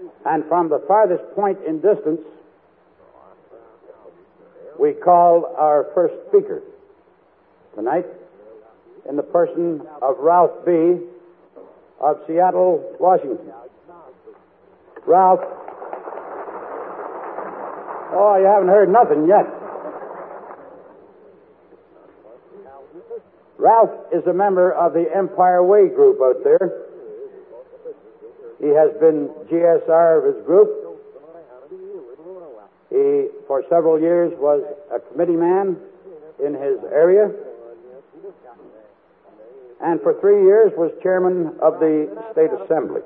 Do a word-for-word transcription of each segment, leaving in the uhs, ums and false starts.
And from the farthest point in distance, we call our first speaker tonight in the person of Ralph B. of Seattle, Washington. Ralph. Oh, you haven't heard nothing yet. Ralph is a member of the Empire Way group out there. He has been G S R of his group. He, for several years, was a committee man in his area. And for three years was chairman of the State Assembly.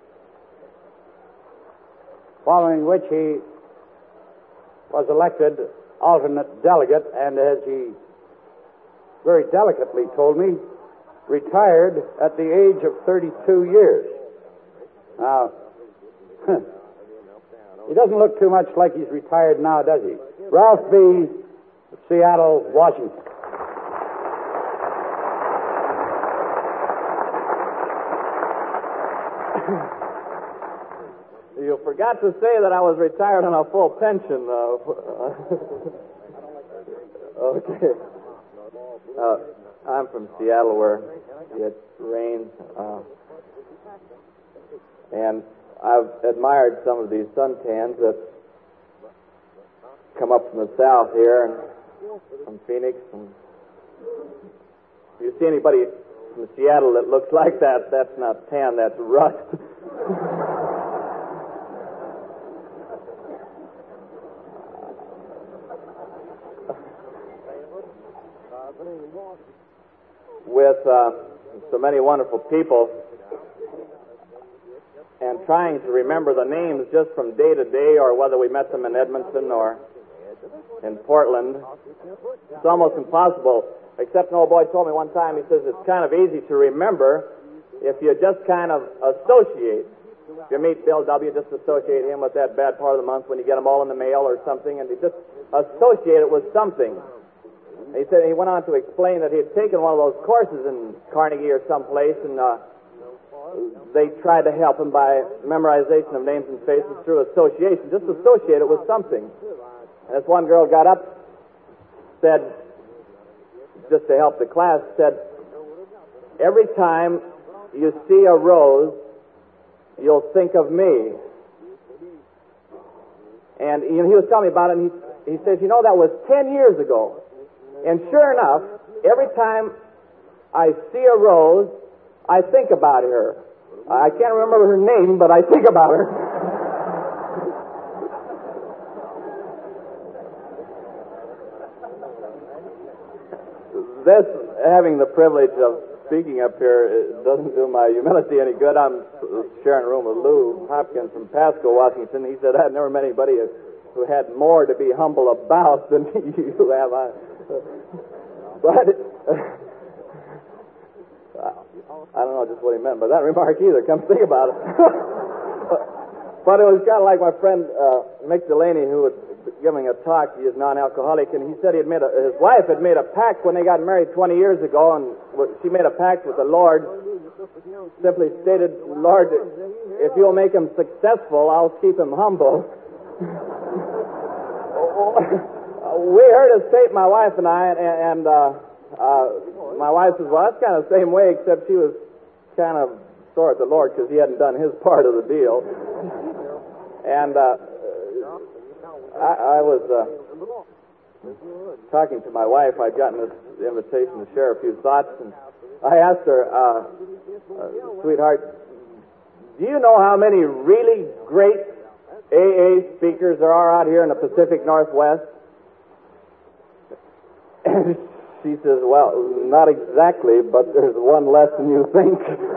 Following which he was elected alternate delegate, and as he very delicately told me, retired at the age of thirty-two years. Now, he doesn't look too much like he's retired now, does he? Ralph B., Seattle, Washington. You forgot to say that I was retired on a full pension. Uh, okay. Uh, I'm from Seattle, where it rains. Uh, and I've admired some of these suntans that come up from the south here, and from Phoenix. And if you see anybody from Seattle that looks like that, that's not tan, that's rust. With uh, so many wonderful people, and trying to remember the names just from day to day, or whether we met them in Edmonton or in Portland, it's almost impossible. Except an old boy told me one time, he says it's kind of easy to remember if you just kind of associate. If you meet Bill W., just associate him with that bad part of the month when you get them all in the mail or something, and you just associate it with something. He said he went on to explain that he had taken one of those courses in Carnegie or someplace, and uh, they tried to help him by memorization of names and faces through association. Just associate it with something. And this one girl got up, said, just to help the class, said, every time you see a rose, you'll think of me. And you know, he was telling me about it, and he, he says, you know, that was ten years ago. And sure enough, every time I see a rose, I think about her. I can't remember her name, but I think about her. This, having the privilege of speaking up here, it doesn't do my humility any good. I'm sharing a room with Lou Hopkins from Pasco, Washington. He said, I've never met anybody who had more to be humble about than you have. I, but I don't know just what he meant by that remark either. Come think about it. but, but it was kind of like my friend uh, Mick Delaney, who was giving a talk. He is non-alcoholic, and he said he had made a, his wife had made a pact when they got married twenty years ago, and she made a pact with the Lord. Simply stated, Lord, if you'll make him successful, I'll keep him humble. We heard us tape, my wife and I, and, and uh, uh, my wife says, well, that's kind of the same way, except she was kind of sore at the Lord because he hadn't done his part of the deal. And uh, I, I was uh, talking to my wife. I'd gotten this invitation to share a few thoughts, and I asked her, uh, uh, sweetheart, do you know how many really great A A speakers there are out here in the Pacific Northwest? And she says, well, not exactly, but there's one less than you think.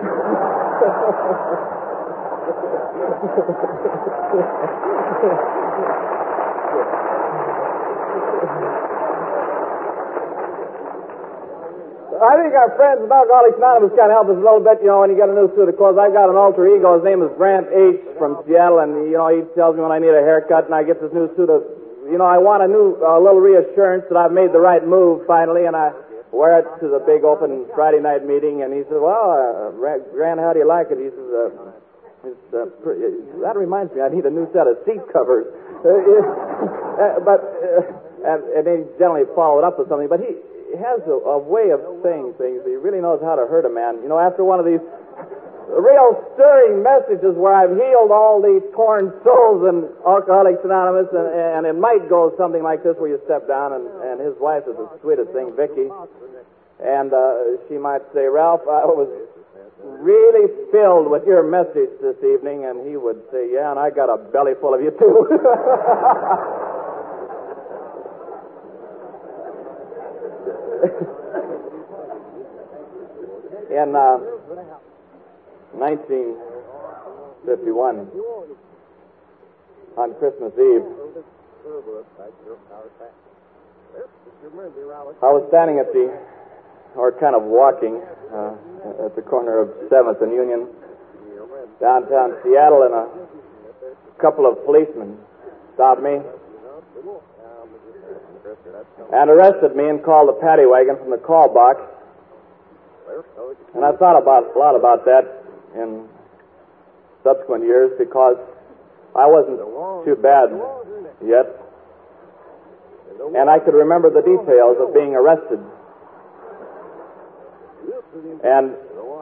I think our friends at Alcoholics Anonymous kind of help us a little bit, you know, when you get a new suit of clothes. I've got an alter ego. His name is Grant H. from Seattle, and, you know, he tells me when I need a haircut, and I get this new suit of, you know, I want a new, a uh, little reassurance that I've made the right move finally, and I wear it to the big open Friday night meeting, and he says, well, uh, Grant, how do you like it? He says, uh, It's, uh, pretty, that reminds me, I need a new set of seat covers. Uh, uh, but, uh, and, and they generally follow it up with something. But he has a, a way of saying things. He really knows how to hurt a man. You know, after one of these real stirring messages where I've healed all the torn souls in Alcoholics Anonymous, and, and it might go something like this where you step down, and, and his wife is the sweetest thing, Vicky. And uh, she might say, Ralph, I was really filled with your message this evening, and he would say, yeah, and I got a belly full of you too. In uh, nineteen fifty-one, on Christmas Eve, I was standing at the, or kind of walking, uh, at the corner of seventh and Union, downtown Seattle, and a couple of policemen stopped me and arrested me and called the paddy wagon from the call box. And I thought about a lot about that in subsequent years, because I wasn't too bad yet, and I could remember the details of being arrested. And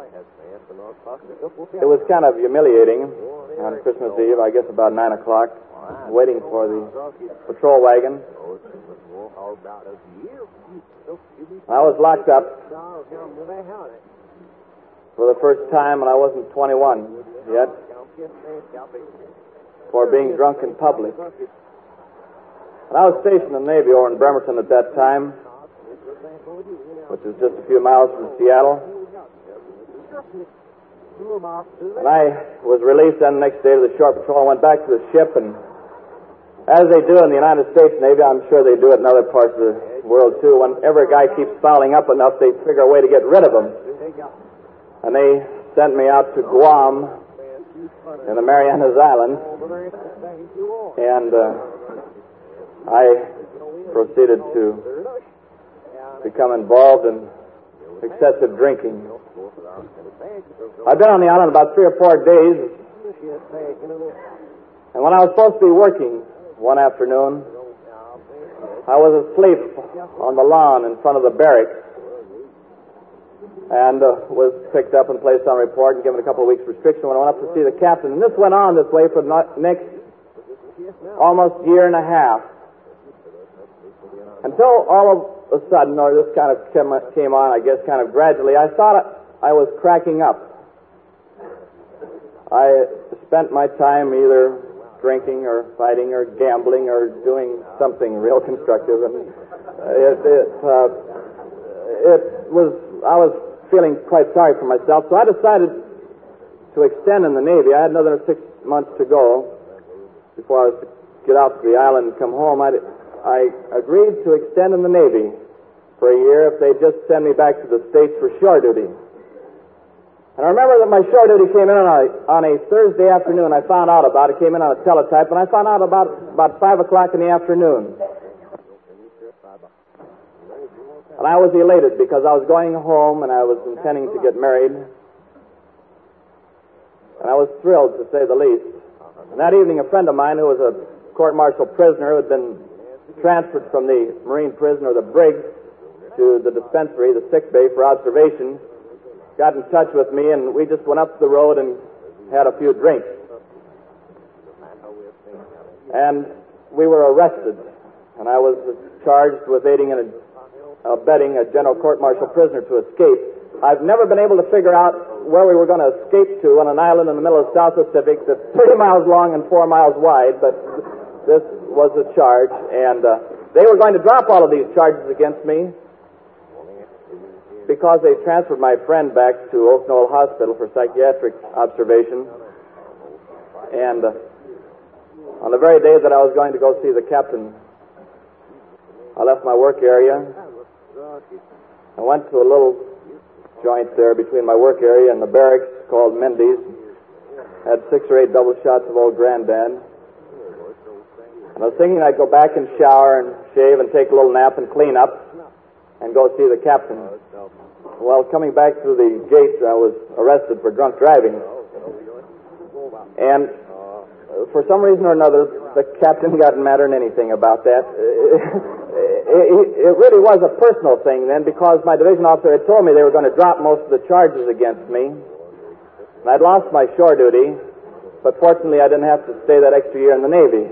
it was kind of humiliating on Christmas Eve, I guess about nine o'clock, waiting for the patrol wagon. I was locked up for the first time, and I wasn't twenty-one yet, for being drunk in public. And I was stationed in the Navy over in Bremerton at that time, which is just a few miles from Seattle. And I was released then the next day to the shore patrol. I went back to the ship, and as they do in the United States Navy, I'm sure they do it in other parts of the world too, whenever a guy keeps fouling up enough, they figure a way to get rid of him. And they sent me out to Guam in the Marianas Islands, and uh, I proceeded to become involved in excessive drinking. I've been on the island about three or four days, and when I was supposed to be working one afternoon, I was asleep on the lawn in front of the barracks, and uh, was picked up and placed on report and given a couple of weeks restriction when I went up to see the captain. And this went on this way for the next almost year and a half, until all of a sudden, or this kind of came on, I guess, kind of gradually, I thought I was cracking up. I spent my time either drinking or fighting or gambling or doing something real constructive, and it, it, uh, it was, I was feeling quite sorry for myself, so I decided to extend in the Navy. I had another six months to go before I was to get out to the island and come home. I, I agreed to extend in the Navy for a year if they'd just send me back to the States for shore duty. And I remember that my shore duty came in on a, on a Thursday afternoon. I found out about it. It came in on a teletype, and I found out about about five o'clock in the afternoon. And I was elated because I was going home and I was intending to get married. And I was thrilled, to say the least. And that evening, a friend of mine who was a court-martial prisoner who had been transferred from the Marine prison or the brig to the dispensary, the sick bay, for observation, got in touch with me, and we just went up the road and had a few drinks. And we were arrested, and I was charged with aiding and abetting a general court-martial prisoner to escape. I've never been able to figure out where we were going to escape to on an island in the middle of the South Pacific that's thirty miles long and four miles wide, but this was the charge, and uh, they were going to drop all of these charges against me because they transferred my friend back to Oak Knoll Hospital for psychiatric observation. And uh, on the very day that I was going to go see the captain, I left my work area. I went to a little joint there between my work area and the barracks called Mindy's. Had six or eight double shots of old Grandad. And I was thinking I'd go back and shower and shave and take a little nap and clean up and go see the captain. Well, coming back through the gate, I was arrested for drunk driving. And for some reason or another, the captain got mad at anything about that. It really was a personal thing then, because my division officer had told me they were going to drop most of the charges against me. And I'd lost my shore duty, but fortunately I didn't have to stay that extra year in the Navy.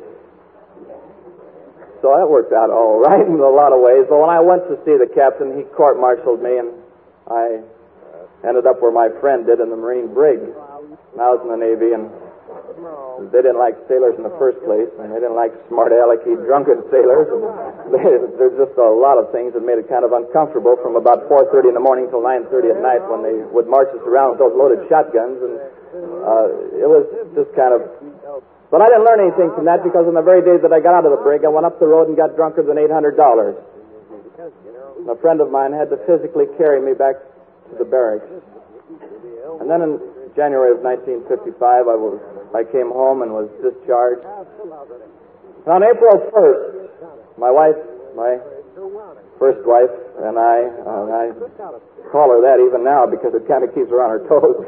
So that worked out all right in a lot of ways. But when I went to see the captain, he court-martialed me, and I ended up where my friend did in the Marine brig. And I was in the Navy, and they didn't like sailors in the first place, and they didn't like smart-alecky, drunken sailors. They, there's just a lot of things that made it kind of uncomfortable from about four thirty in the morning till nine thirty at night when they would march us around with those loaded shotguns. And uh, it was just kind of... But I didn't learn anything from that, because on the very day that I got out of the brig, I went up the road and got drunker than eight hundred dollars. And a friend of mine had to physically carry me back to the barracks. And then in January of nineteen fifty-five, I was I came home and was discharged. And on April first, my wife, my first wife, and I, uh, I call her that even now because it kind of keeps her on her toes.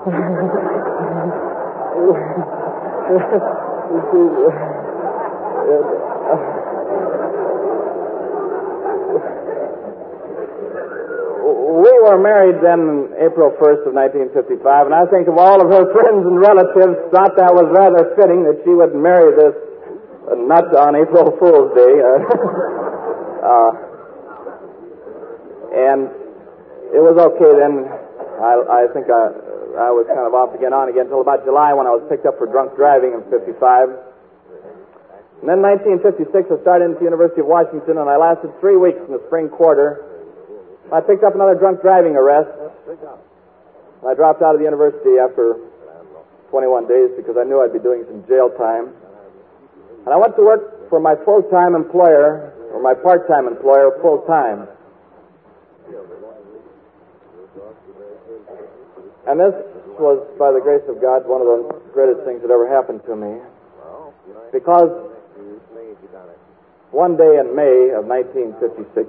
We were married then April first of nineteen fifty-five, and I think of all of her friends and relatives thought that was rather fitting that she would marry this uh, nut on April Fool's Day. Uh, uh, and it was okay then. I, I think I, I was kind of off again, on again, until about July when I was picked up for drunk driving in fifty-five. And then in nineteen fifty-six, I started into the University of Washington, and I lasted three weeks in the spring quarter. I picked up another drunk driving arrest. I dropped out of the university after twenty-one days because I knew I'd be doing some jail time. And I went to work for my full-time employer, or my part-time employer, full-time. And this was, by the grace of God, one of the greatest things that ever happened to me. Because one day in May of nineteen fifty-six,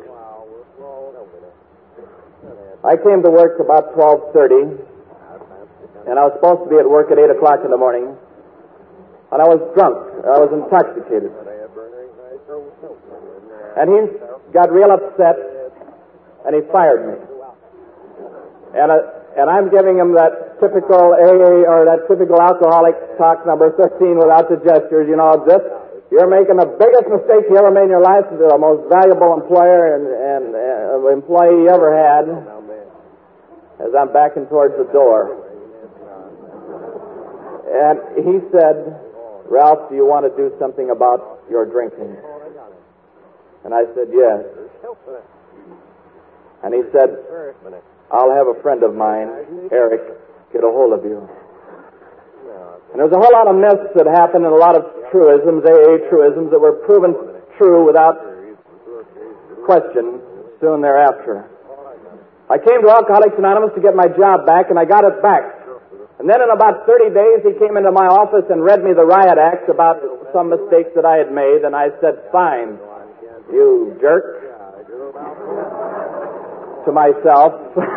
I came to work about twelve thirty, and I was supposed to be at work at eight o'clock in the morning, and I was drunk. I was intoxicated. And he got real upset, and he fired me. And, I, and I'm giving him that typical A A, or that typical alcoholic talk number thirteen without the gestures, you know, this. You're making the biggest mistake you ever made in your life. You're the most valuable employer and, and uh, employee you ever had. As I'm backing towards the door. And he said, Ralph, do you want to do something about your drinking? And I said, yes. And he said, I'll have a friend of mine, Eric, get a hold of you. And there was a whole lot of myths that happened and a lot of truisms, A A truisms, that were proven true without question soon thereafter. I came to Alcoholics Anonymous to get my job back, and I got it back. And then in about thirty days, he came into my office and read me the riot act about some mistakes that I had made, and I said, fine, you jerk. To myself.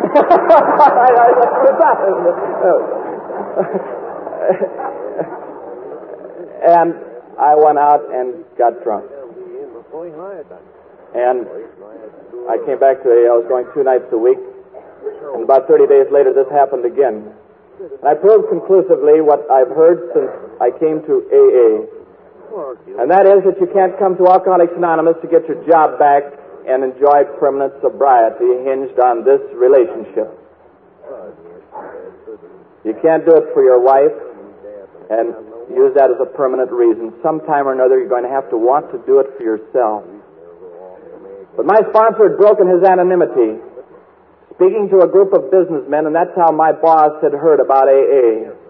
And I went out and got drunk. And I came back to A A. I was going two nights a week. And about thirty days later, this happened again. And I proved conclusively what I've heard since I came to A A. And that is that you can't come to Alcoholics Anonymous to get your job back and enjoy permanent sobriety hinged on this relationship. You can't do it for your wife and use that as a permanent reason. Sometime or another, you're going to have to want to do it for yourself. But my sponsor had broken his anonymity, speaking to a group of businessmen, and that's how my boss had heard about A A.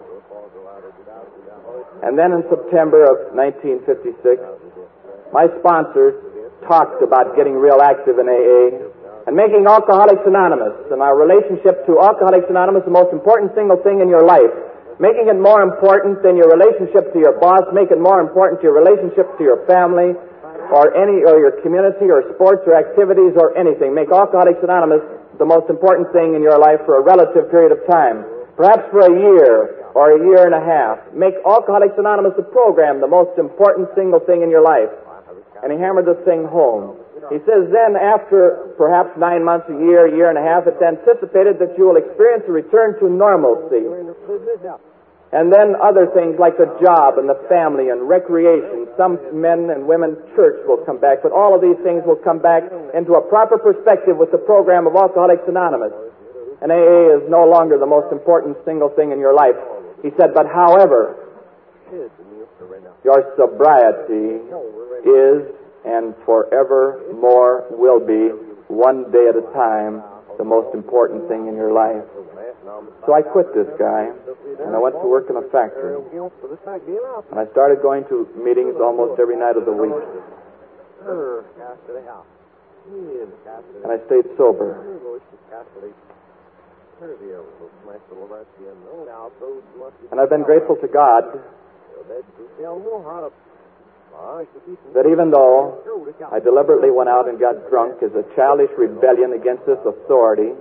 And then in September of nineteen fifty-six, my sponsor talked about getting real active in A A and making Alcoholics Anonymous and our relationship to Alcoholics Anonymous the most important single thing in your life. Making it more important than your relationship to your boss, make it more important to your relationship to your family or any or your community or sports or activities or anything. Make Alcoholics Anonymous the most important thing in your life for a relative period of time. Perhaps for a year, or a year and a half. Make Alcoholics Anonymous a program, the most important single thing in your life. And he hammered this thing home. He says then after perhaps nine months, a year, a year and a half, it's anticipated that you will experience a return to normalcy. And then other things like the job and the family and recreation. Some men and women church will come back, but all of these things will come back into a proper perspective with the program of Alcoholics Anonymous. And A A is no longer the most important single thing in your life. He said, but however, your sobriety is and forevermore will be, one day at a time, the most important thing in your life. So I quit this guy, and I went to work in a factory. And I started going to meetings almost every night of the week. And I stayed sober. And I've been grateful to God that even though I deliberately went out and got drunk as a childish rebellion against this authority,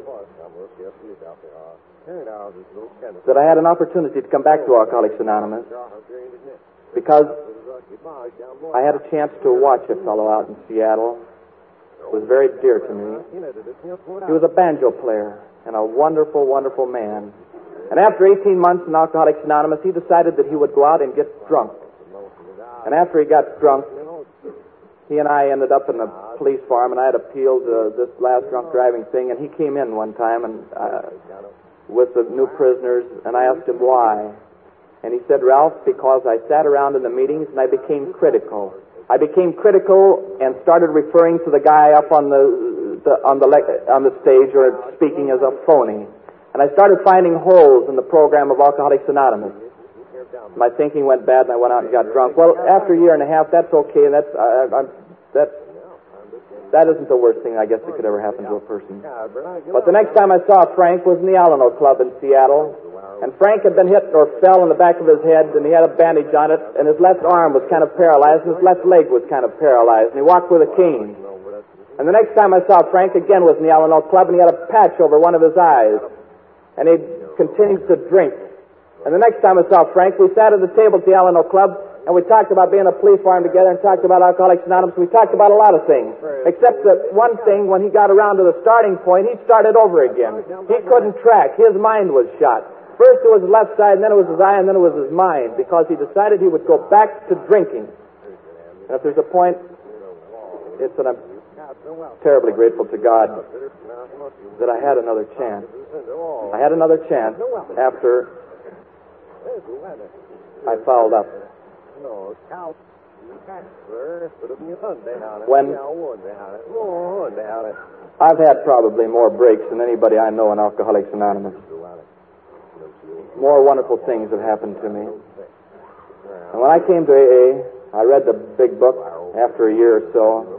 that I had an opportunity to come back to Alcoholics Anonymous because I had a chance to watch a fellow out in Seattle who was very dear to me. He was a banjo player and a wonderful, wonderful man. And after eighteen months in Alcoholics Anonymous, he decided that he would go out and get drunk. And after he got drunk, he and I ended up in the police farm, and I had appealed uh, this last drunk driving thing, and he came in one time and uh, with the new prisoners, and I asked him why. And he said, Ralph, because I sat around in the meetings and I became critical. I became critical and started referring to the guy up on the, the on the le- on the stage or speaking as a phony. And I started finding holes in the program of Alcoholics Anonymous. My thinking went bad, and I went out and got drunk. Well, after a year and a half, that's okay, and that's uh, I'm, that that isn't the worst thing I guess that could ever happen to a person. But the next time I saw Frank was in the Alano Club in Seattle, and Frank had been hit or fell in the back of his head, and he had a bandage on it, and his left arm was kind of paralyzed, and his left leg was kind of paralyzed, and he walked with a cane. And the next time I saw Frank again was in the Alano Club, and he had a patch over one of his eyes, and he continued to drink. And the next time I saw Frank, we sat at the table at the Alano Club, and we talked about being a police farm together and talked about Alcoholics Anonymous. We talked about a lot of things, except that one thing, when he got around to the starting point, he started over again. He couldn't track. His mind was shot. First it was his left side, and then it was his eye, and then it was his mind, because he decided he would go back to drinking. And if there's a point, it's that I'm terribly grateful to God that I had another chance. I had another chance after I fouled up. When I've had probably more breaks than anybody I know in Alcoholics Anonymous. More wonderful things have happened to me. And when I came to A A, I read the big book after a year or so.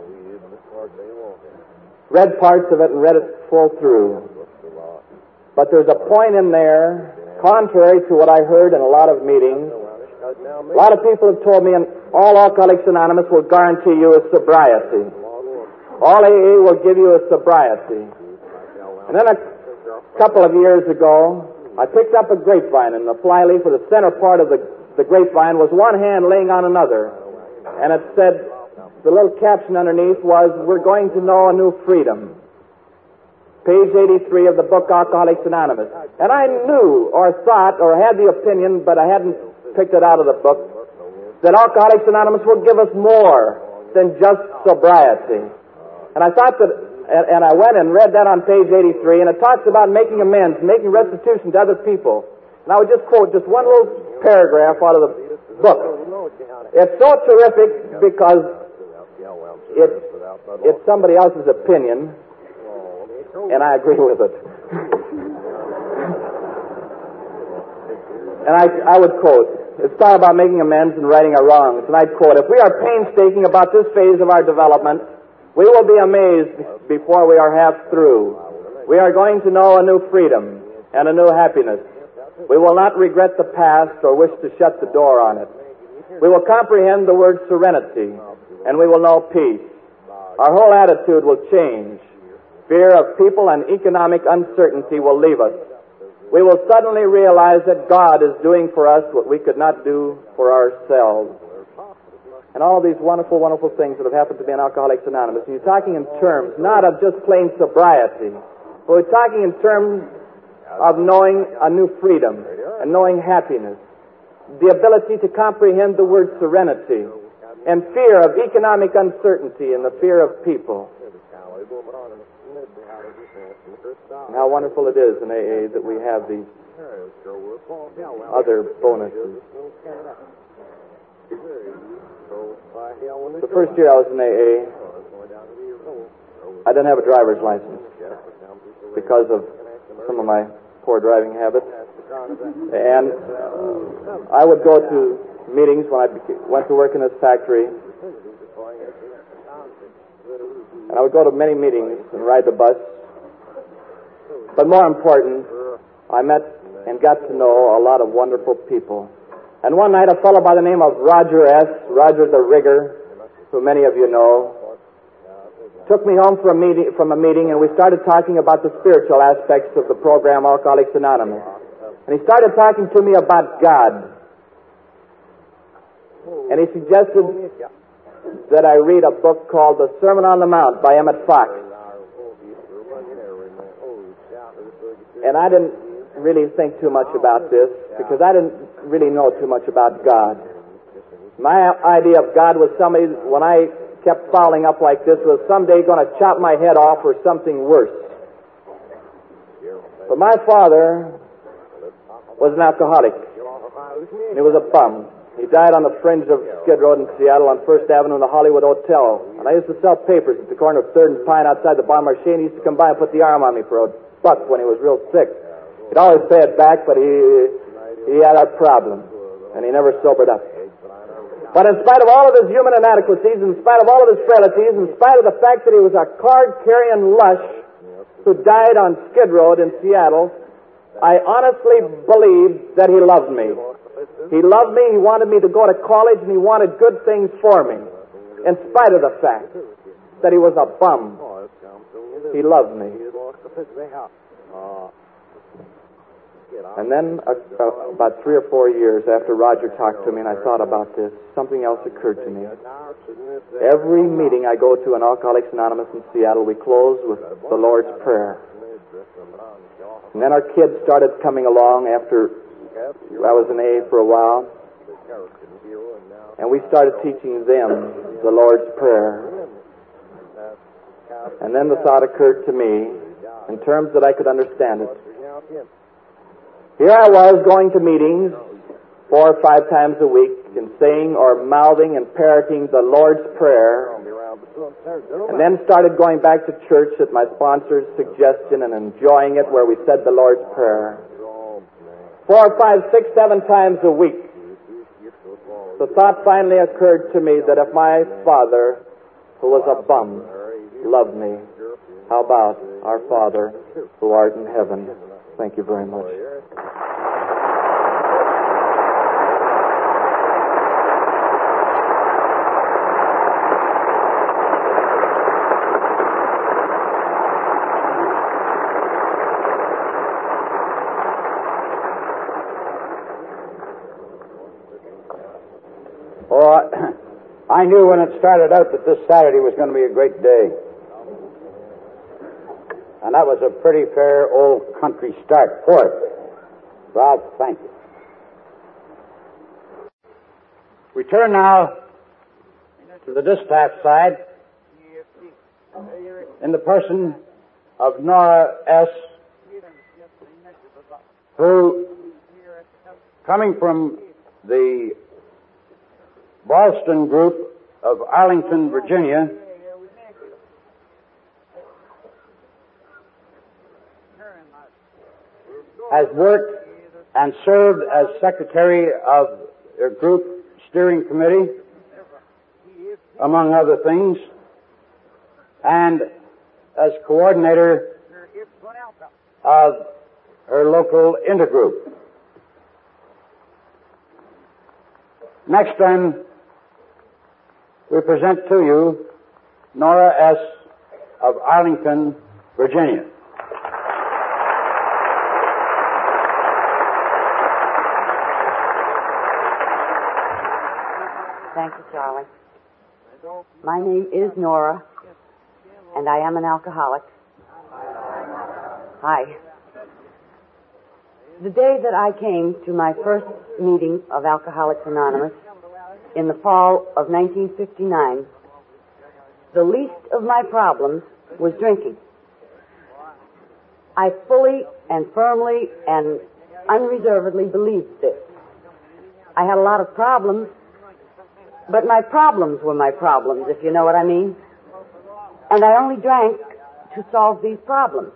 Read parts of it and read it full through. But there's a point in there, contrary to what I heard in a lot of meetings. A lot of people have told me, and all Alcoholics Anonymous will guarantee you is sobriety. All A A will give you is sobriety. And then a couple of years ago, I picked up a grapevine, and the flyleaf of the center part of the, the grapevine was one hand laying on another. And it said, the little caption underneath was, we're going to know a new freedom. Page eighty-three of the book Alcoholics Anonymous. And I knew, or thought, or had the opinion, but I hadn't picked it out of the book, that Alcoholics Anonymous will give us more than just sobriety. And I thought that, and, and I went and read that on page eighty-three, and it talks about making amends, making restitution to other people. And I would just quote just one little paragraph out of the book. It's so terrific because it's, it's somebody else's opinion, and I agree with it. And I, I would quote, it's talking about making amends and righting our wrongs. And I'd quote, if we are painstaking about this phase of our development, we will be amazed before we are half through. We are going to know a new freedom and a new happiness. We will not regret the past or wish to shut the door on it. We will comprehend the word serenity, and we will know peace. Our whole attitude will change. Fear of people and economic uncertainty will leave us. we will suddenly realize that God is doing for us what we could not do for ourselves. And all these wonderful, wonderful things that have happened to me in Alcoholics Anonymous. And you're talking in terms not of just plain sobriety, but we're talking in terms of knowing a new freedom and knowing happiness, the ability to comprehend the word serenity, and fear of economic uncertainty and the fear of people. And how wonderful it is in A A that we have these other bonuses. The first year I was in A A, I didn't have a driver's license because of some of my poor driving habits. And I would go to meetings when I went to work in this factory. And I would go to many meetings and ride the bus. But more important, I met and got to know a lot of wonderful people. And one night, a fellow by the name of Roger S., Roger the Rigger, who many of you know, took me home from a meeting, from a meeting, and we started talking about the spiritual aspects of the program Alcoholics Anonymous. And he started talking to me about God. And he suggested that I read a book called The Sermon on the Mount by Emmett Fox. And I didn't really think too much about this because I didn't really know too much about God. My idea of God was somebody, when I kept following up like this, was someday going to chop my head off or something worse. But my father was an alcoholic, and he was a bum. He died on the fringe of Skid Road in Seattle on First Avenue in the Hollywood Hotel. And I used to sell papers at the corner of Third and Pine outside the Bon Marché, and he used to come by and put the arm on me for a buck when he was real sick. He'd always pay it back, but he he had a problem, and he never sobered up. But in spite of all of his human inadequacies, in spite of all of his frailties, in spite of the fact that he was a card-carrying lush who died on Skid Road in Seattle, I honestly believed that he loved me. He loved me, he wanted me to go to college, and he wanted good things for me, in spite of the fact that he was a bum. He loved me. And then, uh, uh, about three or four years after Roger talked to me and I thought about this, something else occurred to me. Every meeting I go to in Alcoholics Anonymous in Seattle, we close with the Lord's Prayer. And then our kids started coming along after I was in A A for a while. And we started teaching them the Lord's Prayer. And then the thought occurred to me, in terms that I could understand it. Here I was going to meetings four or five times a week and saying or mouthing and parroting the Lord's Prayer, and then started going back to church at my sponsor's suggestion and enjoying it where we said the Lord's Prayer. Four, five, six, seven times a week. The thought finally occurred to me that if my father, who was a bum, loved me, how about our Father who art in heaven? Thank you very much. Oh, I knew when it started out that this Saturday was going to be a great day. And that was a pretty fair old country start for it. Ralph, thank you. We turn now to the dispatch side in the person of Nora S., who, coming from the Boston group of Arlington, Virginia, has worked and served as secretary of their group steering committee, among other things, and as coordinator of her local intergroup. Next then, we present to you Nora S. of Arlington, Virginia. Thank you, Charlie. My name is Nora, and I am an alcoholic. Hi. The day that I came to my first meeting of Alcoholics Anonymous in the fall of nineteen fifty-nine, the least of my problems was drinking. I fully and firmly and unreservedly believed this. I had a lot of problems, but my problems were my problems, if you know what I mean. And I only drank to solve these problems.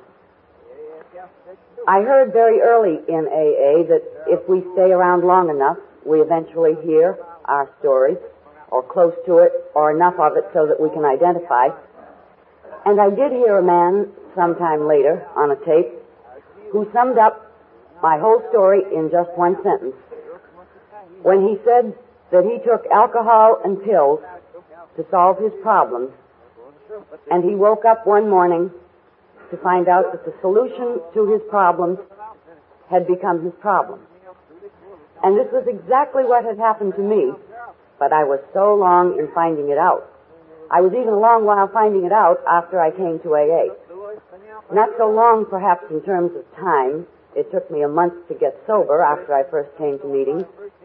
I heard very early in A A that if we stay around long enough, we eventually hear our stories, or close to it, or enough of it so that we can identify. And I did hear a man sometime later on a tape who summed up my whole story in just one sentence when he said that he took alcohol and pills to solve his problems, and he woke up one morning to find out that the solution to his problems had become his problem. And this was exactly what had happened to me, but I was so long in finding it out. I was even a long while finding it out after I came to A A. Not so long, perhaps, in terms of time. It took me a month to get sober after I first came to meetings.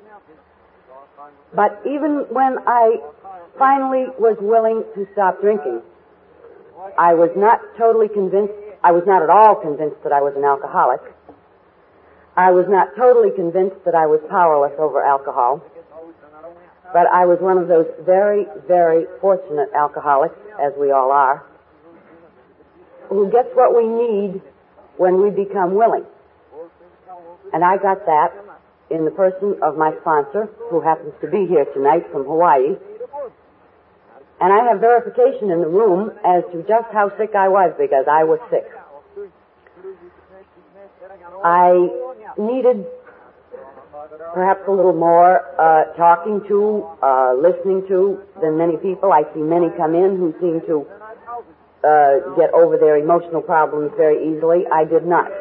But even when I finally was willing to stop drinking, I was not totally convinced, I was not at all convinced that I was an alcoholic. I was not totally convinced that I was powerless over alcohol. But I was one of those very, very fortunate alcoholics, as we all are, who gets what we need when we become willing. And I got that in the person of my sponsor, who happens to be here tonight from Hawaii. And I have verification in the room as to just how sick I was, because I was sick. I needed perhaps a little more uh, talking to, uh, listening to than many people. I see many come in who seem to uh, get over their emotional problems very easily. I did not.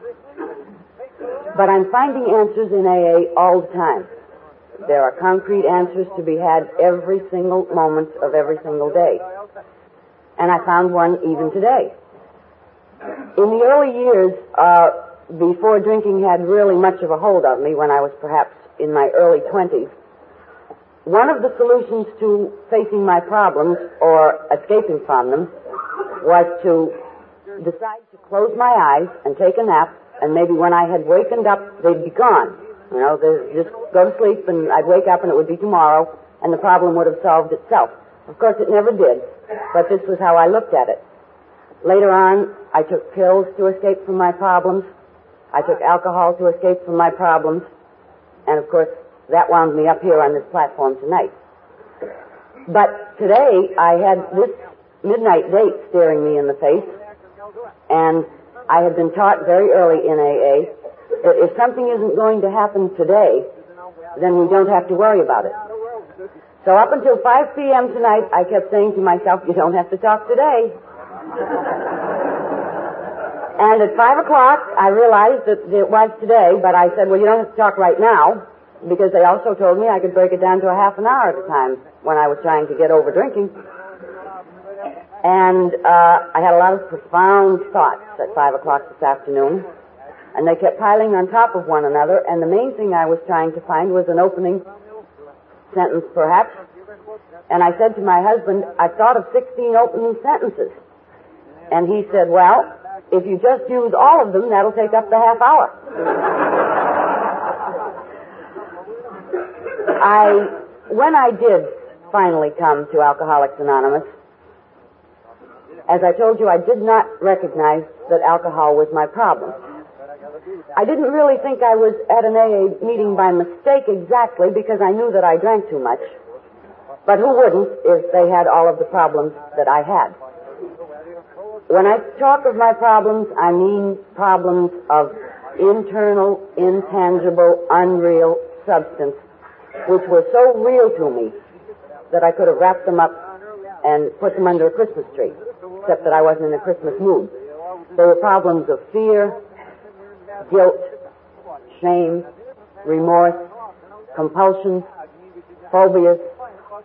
But I'm finding answers in A A all the time. There are concrete answers to be had every single moment of every single day. And I found one even today. In the early years, uh, before drinking had really much of a hold on me, when I was perhaps in my early twenties, one of the solutions to facing my problems or escaping from them was to decide to close my eyes and take a nap, and maybe when I had wakened up, they'd be gone. You know, they'd just go to sleep, and I'd wake up, and it would be tomorrow, and the problem would have solved itself. Of course, it never did, but this was how I looked at it. Later on, I took pills to escape from my problems. I took alcohol to escape from my problems. And, of course, that wound me up here on this platform tonight. But today, I had this midnight date staring me in the face, and I had been taught very early in A A that if something isn't going to happen today, then we don't have to worry about it. So up until five p.m. tonight, I kept saying to myself, you don't have to talk today. And at five o'clock, I realized that it was today, but I said, well, you don't have to talk right now, because they also told me I could break it down to a half an hour at a time when I was trying to get over drinking. And uh, I had a lot of profound thoughts at five o'clock this afternoon, and they kept piling on top of one another, and the main thing I was trying to find was an opening sentence, perhaps. And I said to my husband, I've thought of sixteen opening sentences. And he said, well, if you just use all of them, that'll take up the half hour. I, when I did finally come to Alcoholics Anonymous, as I told you, I did not recognize that alcohol was my problem. I didn't really think I was at an A A meeting by mistake exactly, because I knew that I drank too much. But who wouldn't if they had all of the problems that I had? When I talk of my problems, I mean problems of internal, intangible, unreal substance, which were so real to me that I could have wrapped them up and put them under a Christmas tree, except that I wasn't in a Christmas mood. They were problems of fear, guilt, shame, remorse, compulsions, phobias,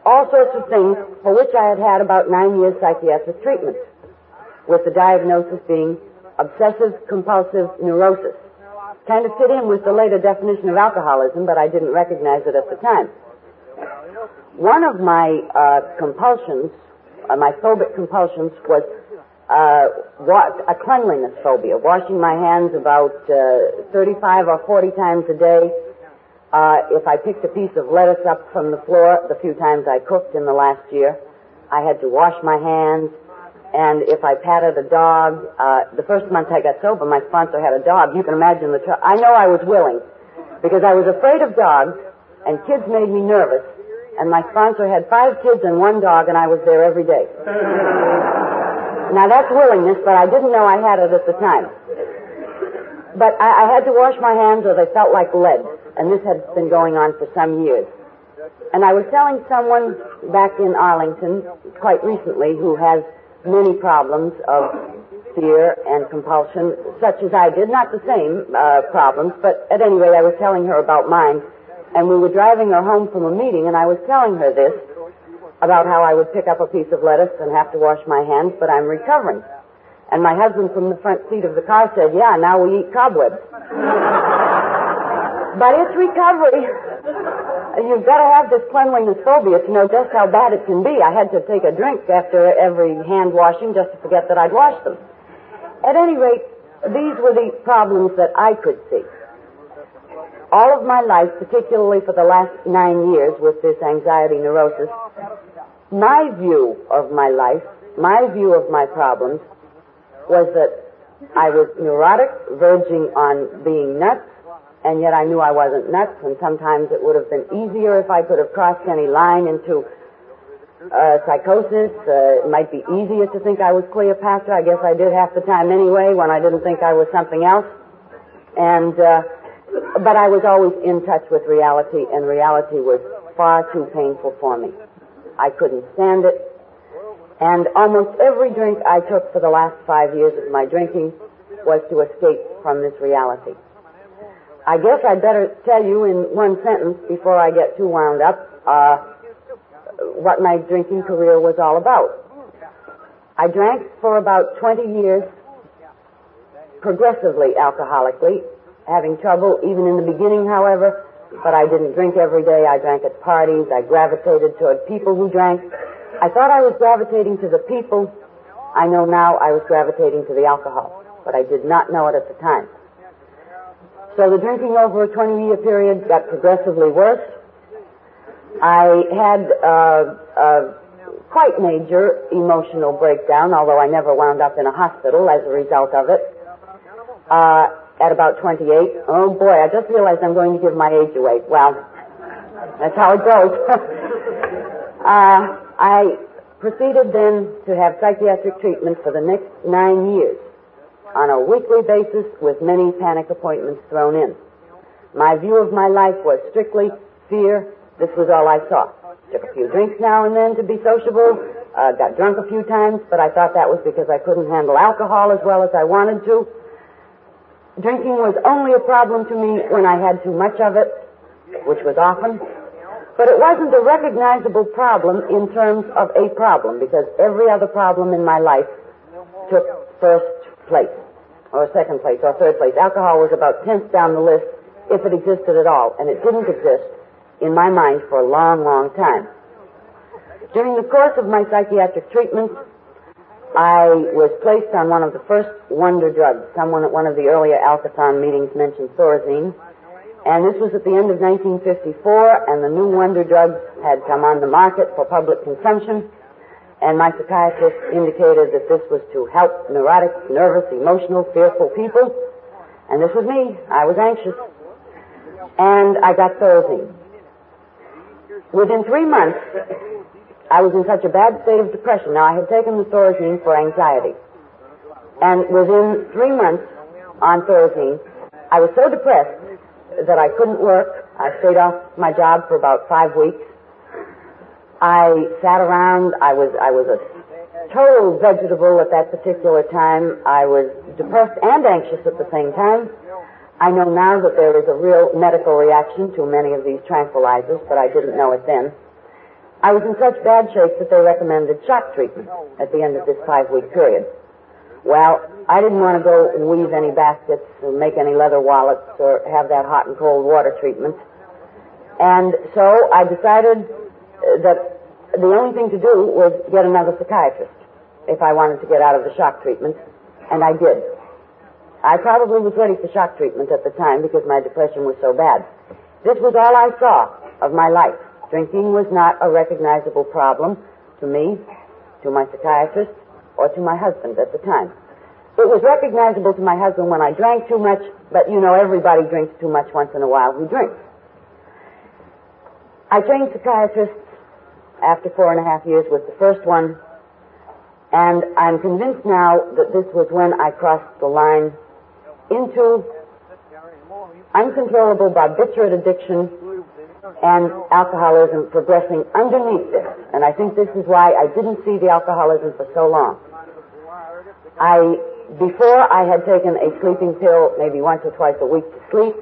all sorts of things for which I had had about nine years psychiatric treatment, with the diagnosis being obsessive-compulsive neurosis. Kind of fit in with the later definition of alcoholism, but I didn't recognize it at the time. One of my uh, compulsions, uh, my phobic compulsions, was uh, wa- a cleanliness phobia, washing my hands about uh, thirty-five or forty times a day. Uh, if I picked a piece of lettuce up from the floor, the few times I cooked in the last year, I had to wash my hands. And if I patted a dog, uh, the first month I got sober, my sponsor had a dog. You can imagine the tr- I know I was willing, because I was afraid of dogs, and kids made me nervous. And my sponsor had five kids and one dog, and I was there every day. Now that's willingness, but I didn't know I had it at the time. But I, I had to wash my hands or they felt like lead, and this had been going on for some years. And I was telling someone back in Arlington quite recently who has many problems of fear and compulsion, such as I did, not the same uh, problems, but at any rate I was telling her about mine. And we were driving her home from a meeting, and I was telling her this, about how I would pick up a piece of lettuce and have to wash my hands, but I'm recovering. And my husband from the front seat of the car said, yeah, now we eat cobwebs. But it's recovery. You've got to have this cleanliness phobia to know just how bad it can be. I had to take a drink after every hand washing just to forget that I'd washed them. At any rate, these were the problems that I could see. All of my life, particularly for the last nine years with this anxiety neurosis, my view of my life, my view of my problems, was that I was neurotic, verging on being nuts, and yet I knew I wasn't nuts, and sometimes it would have been easier if I could have crossed any line into uh, psychosis. Uh, it might be easier to think I was Cleopatra. I guess I did half the time anyway when I didn't think I was something else. And, uh, but I was always in touch with reality, and reality was far too painful for me. I couldn't stand it. And almost every drink I took for the last five years of my drinking was to escape from this reality. I guess I'd better tell you in one sentence before I get too wound up uh, what my drinking career was all about. I drank for about twenty years, progressively alcoholically, having trouble even in the beginning, however, but I didn't drink every day. I drank at parties. I gravitated toward people who drank. I thought I was gravitating to the people. I know now I was gravitating to the alcohol, but I did not know it at the time. So the drinking over a twenty-year period got progressively worse. I had uh, a quite major emotional breakdown, although I never wound up in a hospital as a result of it. Uh, at about twenty-eight, oh boy, I just realized I'm going to give my age away. Well, that's how it goes. uh, I proceeded then to have psychiatric treatment for the next nine years. On a weekly basis with many panic appointments thrown in. My view of my life was strictly fear. This was all I saw. Took a few drinks now and then to be sociable, uh, got drunk a few times, but I thought that was because I couldn't handle alcohol as well as I wanted to. Drinking was only a problem to me when I had too much of it, which was often, but it wasn't a recognizable problem in terms of a problem, because every other problem in my life took first place, or second place, or third place. Alcohol was about tenth down the list, if it existed at all, and it didn't exist in my mind for a long, long time. During the course of my psychiatric treatment, I was placed on one of the first wonder drugs. Someone at one of the earlier Alcathon meetings mentioned Thorazine, and this was at the end of nineteen fifty-four, and the new wonder drugs had come on the market for public consumption. And my psychiatrist indicated that this was to help neurotic, nervous, emotional, fearful people. And this was me. I was anxious. And I got Thorazine. Within three months, I was in such a bad state of depression. Now, I had taken the Thorazine for anxiety. And within three months on Thorazine, I was so depressed that I couldn't work. I stayed off my job for about five weeks. I sat around. I was I was a total vegetable at that particular time. I was depressed and anxious at the same time. I know now that there is a real medical reaction to many of these tranquilizers, but I didn't know it then. I was in such bad shape that they recommended shock treatment at the end of this five-week period. Well, I didn't want to go and weave any baskets or make any leather wallets or have that hot and cold water treatment. And so I decided that the only thing to do was get another psychiatrist if I wanted to get out of the shock treatment, and I did. I probably was ready for shock treatment at the time because my depression was so bad. This was all I saw of my life. Drinking was not a recognizable problem to me, to my psychiatrist, or to my husband at the time. It was recognizable to my husband when I drank too much, but you know everybody drinks too much once in a while who drinks. I trained psychiatrists after four and a half years with the first one, and I'm convinced now that this was when I crossed the line into uncontrollable barbiturate addiction and alcoholism progressing underneath this. And I think this is why I didn't see the alcoholism for so long. I, before I had taken a sleeping pill maybe once or twice a week to sleep.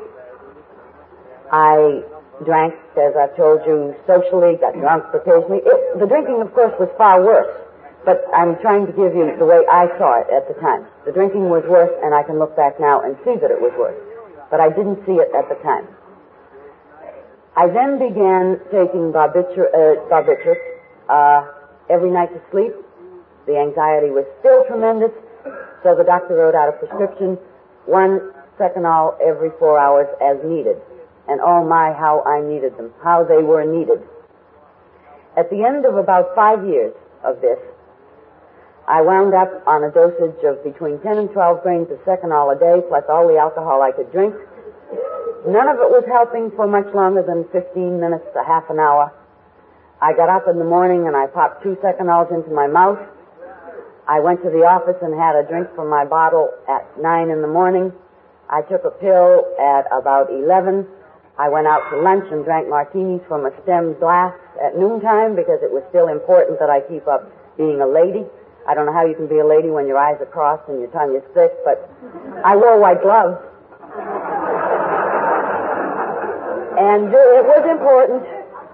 I drank, as I've told you, socially, got drunk occasionally. It, the drinking, of course, was far worse, but I'm trying to give you the way I saw it at the time. The drinking was worse, and I can look back now and see that it was worse, but I didn't see it at the time. I then began taking barbitur- uh, barbiturates uh, every night to sleep. The anxiety was still tremendous, so the doctor wrote out a prescription, one Seconal every four hours as needed. And oh my, how I needed them, how they were needed. At the end of about five years of this, I wound up on a dosage of between ten and twelve grains of Seconal a day, plus all the alcohol I could drink. None of it was helping for much longer than fifteen minutes to half an hour. I got up in the morning and I popped two Seconals into my mouth. I went to the office and had a drink from my bottle at nine in the morning. I took a pill at about eleven. I went out to lunch and drank martinis from a stemmed glass at noontime because it was still important that I keep up being a lady. I don't know how you can be a lady when your eyes are crossed and your tongue is thick, but I wore white gloves. And it was important.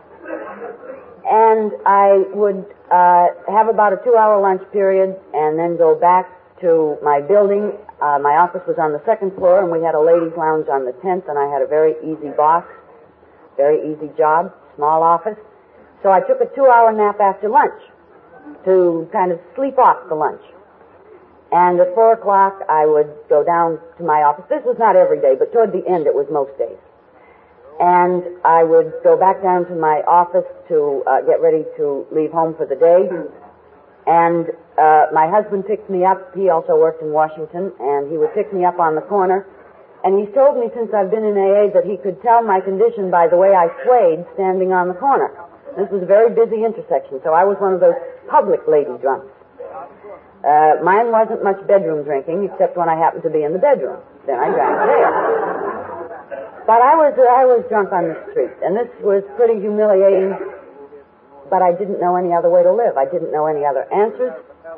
And I would uh, have about a two-hour lunch period and then go back to my building. Uh, my office was on the second floor, and we had a ladies' lounge on the tenth, and I had a very easy boss, very easy job, small office. So I took a two-hour nap after lunch to kind of sleep off the lunch. And at four o'clock, I would go down to my office. This was not every day, but toward the end, it was most days. And I would go back down to my office to uh, get ready to leave home for the day. And uh, my husband picked me up. He also worked in Washington, and he would pick me up on the corner. And he's told me since I've been in A A that he could tell my condition by the way I swayed standing on the corner. This was a very busy intersection, so I was one of those public lady drunks. Uh, mine wasn't much bedroom drinking, except when I happened to be in the bedroom. Then I drank there. But I was, uh, I was drunk on the street, and this was pretty humiliating, but I didn't know any other way to live. I didn't know any other answers.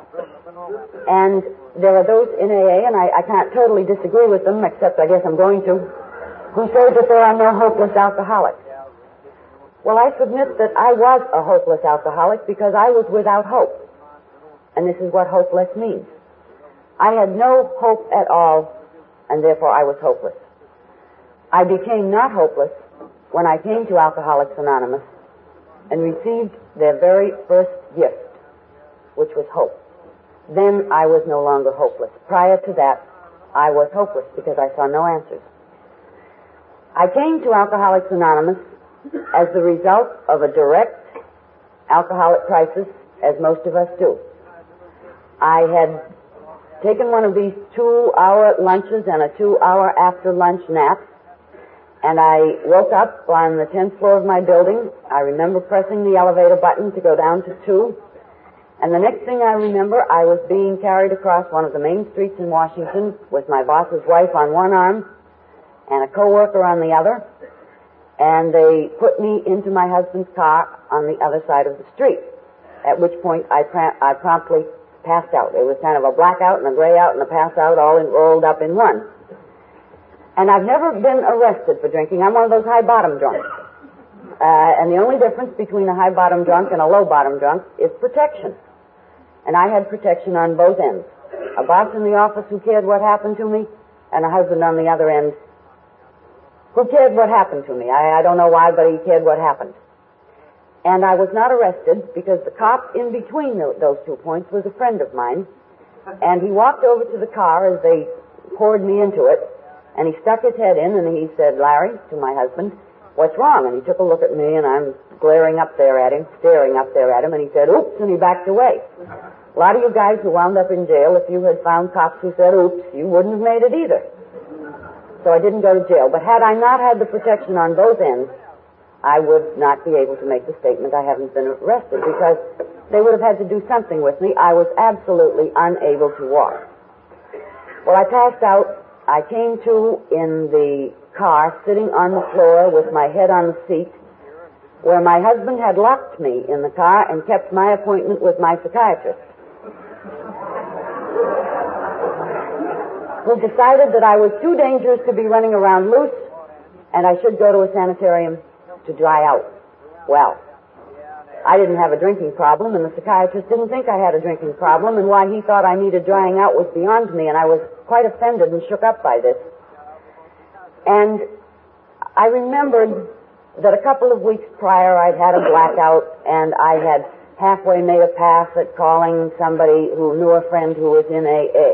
And there are those in A A, and I, I can't totally disagree with them, except I guess I'm going to, who say that there are no hopeless alcoholics. Well, I submit that I was a hopeless alcoholic because I was without hope. And this is what hopeless means. I had no hope at all, and therefore I was hopeless. I became not hopeless when I came to Alcoholics Anonymous and received their very first gift, which was hope. Then I was no longer hopeless. Prior to that, I was hopeless because I saw no answers. I came to Alcoholics Anonymous as the result of a direct alcoholic crisis, as most of us do. I had taken one of these two-hour lunches and a two-hour after-lunch nap, and I woke up on the tenth floor of my building. I remember pressing the elevator button to go down to two. And the next thing I remember, I was being carried across one of the main streets in Washington with my boss's wife on one arm and a coworker on the other. And they put me into my husband's car on the other side of the street, at which point I, pra- I promptly passed out. It was kind of a blackout and a gray out and a pass out all in, rolled up in one. And I've never been arrested for drinking. I'm one of those high-bottom drunks. Uh, and the only difference between a high-bottom drunk and a low-bottom drunk is protection. And I had protection on both ends. A boss in the office who cared what happened to me, and a husband on the other end who cared what happened to me. I, I don't know why, but he cared what happened. And I was not arrested because the cop in between the, those two points was a friend of mine. And he walked over to the car as they poured me into it, and he stuck his head in and he said, "Larry," to my husband, "what's wrong?" And he took a look at me, and I'm glaring up there at him, staring up there at him, and he said, "Oops," and he backed away. A lot of you guys who wound up in jail, if you had found cops who said, "Oops," you wouldn't have made it either. So I didn't go to jail. But had I not had the protection on both ends, I would not be able to make the statement I haven't been arrested, because they would have had to do something with me. I was absolutely unable to walk. Well, I passed out. I came to in the car, sitting on the floor with my head on the seat, where my husband had locked me in the car and kept my appointment with my psychiatrist, who decided that I was too dangerous to be running around loose, and I should go to a sanitarium to dry out. Well, I didn't have a drinking problem, and the psychiatrist didn't think I had a drinking problem, and why he thought I needed drying out was beyond me, and I was quite offended and shook up by this. And I remembered that a couple of weeks prior I'd had a blackout, and I had halfway made a pass at calling somebody who knew a friend who was in A A.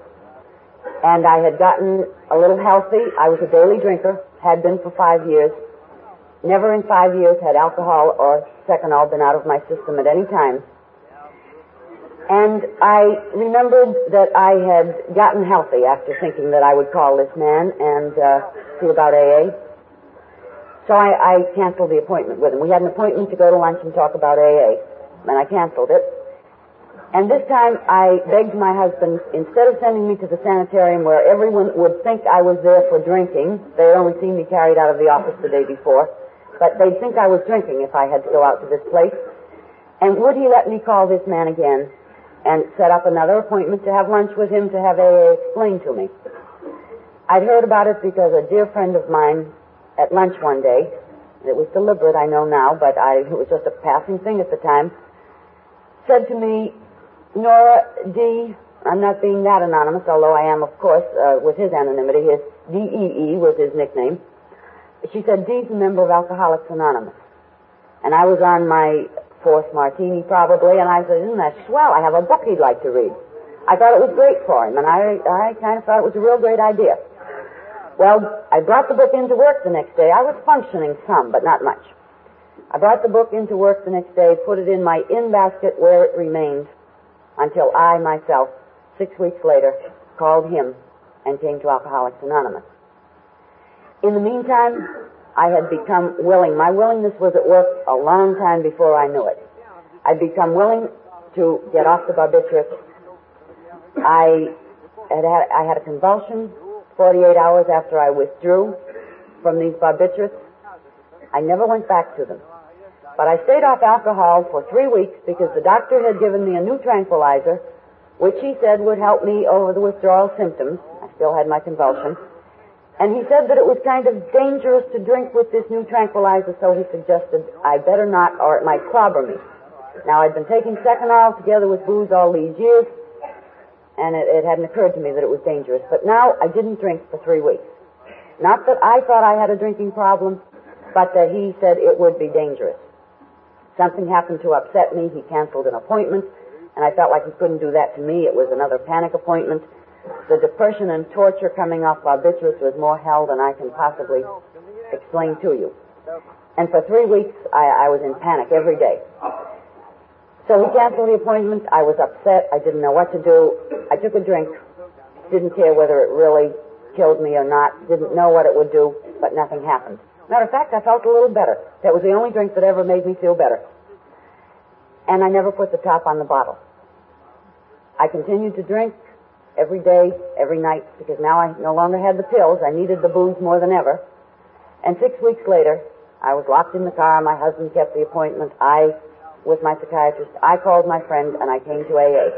And I had gotten a little healthy. I was a daily drinker, had been for five years. Never in five years had alcohol or Seconal been out of my system at any time. And I remembered that I had gotten healthy after thinking that I would call this man and uh, see about A A. So I, I canceled the appointment with him. We had an appointment to go to lunch and talk about A A, and I canceled it. And this time I begged my husband, instead of sending me to the sanitarium where everyone would think I was there for drinking, they had only seen me carried out of the office the day before, but they'd think I was drinking if I had to go out to this place. And would he let me call this man again and set up another appointment to have lunch with him to have A A explained to me? I'd heard about it because a dear friend of mine at lunch one day, it was deliberate, I know now, but I, it was just a passing thing at the time, said to me, "Nora D," I'm not being that anonymous, although I am, of course, uh, with his anonymity. His D E E was his nickname. She said, "Dee's a member of Alcoholics Anonymous." And I was on my fourth martini, probably, and I said, "Isn't that swell? I have a book he'd like to read." I thought it was great for him, and I, I kind of thought it was a real great idea. Well, I brought the book into work the next day. I was functioning some, but not much. I brought the book into work the next day, put it in my in basket where it remained, until I, myself, six weeks later, called him and came to Alcoholics Anonymous. In the meantime, I had become willing. My willingness was at work a long time before I knew it. I'd become willing to get off the barbiturates. I had, had, I had a convulsion forty-eight hours after I withdrew from these barbiturates. I never went back to them. But I stayed off alcohol for three weeks because the doctor had given me a new tranquilizer, which he said would help me over the withdrawal symptoms. I still had my convulsion. And he said that it was kind of dangerous to drink with this new tranquilizer, so he suggested I better not, or it might clobber me. Now, I'd been taking Seconal together with booze all these years, and it, it hadn't occurred to me that it was dangerous. But now I didn't drink for three weeks. Not that I thought I had a drinking problem, but that he said it would be dangerous. Something happened to upset me. He canceled an appointment, and I felt like he couldn't do that to me. It was another panic appointment. The depression and torture coming off barbiturates was more hell than I can possibly explain to you. And for three weeks, I, I was in panic every day. So he canceled the appointment. I was upset. I didn't know what to do. I took a drink. Didn't care whether it really killed me or not. Didn't know what it would do, but nothing happened. Matter of fact, I felt a little better. That was the only drink that ever made me feel better. And I never put the top on the bottle. I continued to drink every day, every night, because now I no longer had the pills. I needed the booze more than ever. And six weeks later, I was locked in the car. My husband kept the appointment. I, with my psychiatrist, I called my friend, and I came to A A.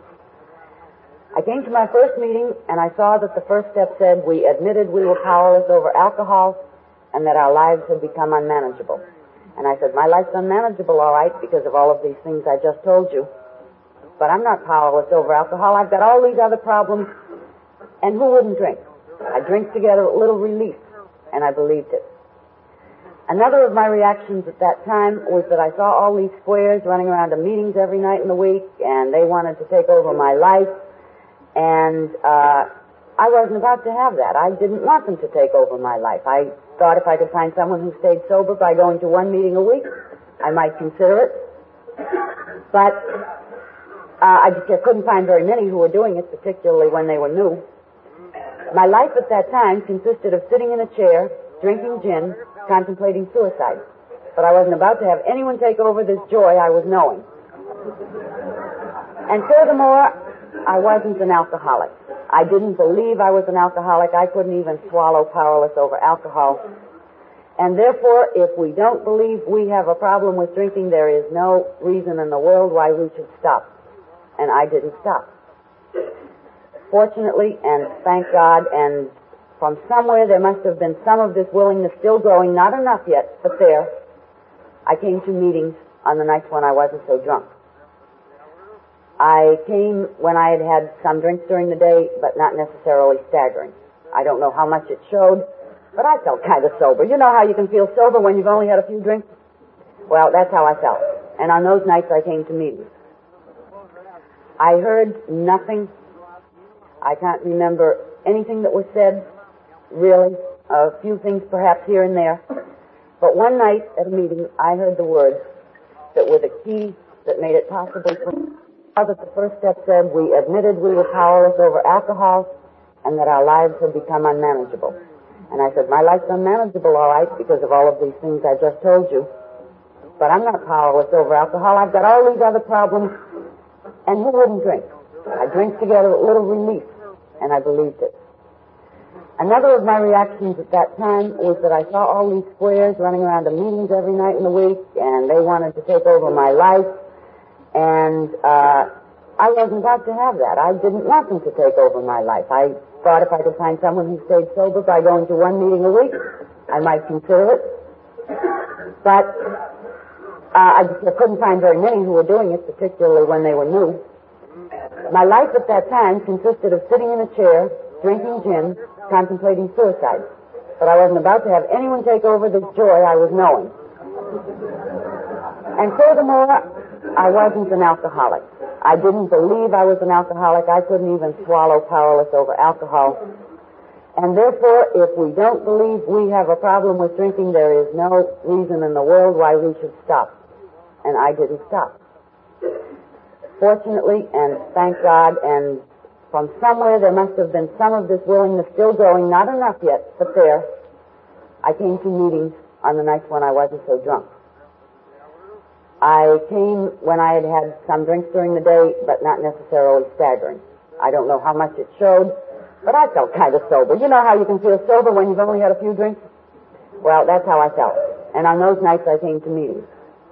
I came to my first meeting, and I saw that the first step said we admitted we were powerless over alcohol and that our lives had become unmanageable. And I said, my life's unmanageable, all right, because of all of these things I just told you. But I'm not powerless over alcohol. I've got all these other problems. And who wouldn't drink? I drink to get a little relief. And I believed it. Another of my reactions at that time was that I saw all these squares running around to meetings every night in the week, and they wanted to take over my life. And uh, I wasn't about to have that. I didn't want them to take over my life. I thought if I could find someone who stayed sober by going to one meeting a week, I might consider it. But uh, I just I couldn't find very many who were doing it, particularly when they were new. My life at that time consisted of sitting in a chair, drinking gin, contemplating suicide. But I wasn't about to have anyone take over this joy I was knowing. And furthermore, I wasn't an alcoholic. I didn't believe I was an alcoholic. I couldn't even swallow powerless over alcohol. And therefore, if we don't believe we have a problem with drinking, there is no reason in the world why we should stop. And I didn't stop. Fortunately, and thank God, and from somewhere there must have been some of this willingness still growing, not enough yet, but there, I came to meetings on the nights when I wasn't so drunk. I came when I had had some drinks during the day, but not necessarily staggering. I don't know how much it showed, but I felt kind of sober. You know how you can feel sober when you've only had a few drinks? Well, that's how I felt. And on those nights I came to meetings. I heard nothing. I can't remember anything that was said, really. A few things perhaps here and there. But one night at a meeting, I heard the words that were the key that made it possible for me. That the first step said, we admitted we were powerless over alcohol and that our lives had become unmanageable. And I said, my life's unmanageable, all right, because of all of these things I just told you. But I'm not powerless over alcohol. I've got all these other problems. And who wouldn't drink? I drink to get a little relief. And I believed it. Another of my reactions at that time was that I saw all these squares running around to meetings every night in the week, and they wanted to take over my life. And uh, I wasn't about to have that. I didn't want them to take over my life. I thought if I could find someone who stayed sober by going to one meeting a week, I might consider it. But uh, I just I couldn't find very many who were doing it, particularly when they were new. My life at that time consisted of sitting in a chair, drinking gin, contemplating suicide. But I wasn't about to have anyone take over this joy I was knowing. And furthermore, I wasn't an alcoholic. I didn't believe I was an alcoholic. I couldn't even swallow powerless over alcohol. And therefore, if we don't believe we have a problem with drinking, there is no reason in the world why we should stop. And I didn't stop. Fortunately, and thank God, and from somewhere there must have been some of this willingness still growing, not enough yet, but there, I came to meetings on the nights when I wasn't so drunk. I came when I had had some drinks during the day, but not necessarily staggering. I don't know how much it showed, but I felt kind of sober. You know how you can feel sober when you've only had a few drinks? Well, that's how I felt. And on those nights I came to meetings.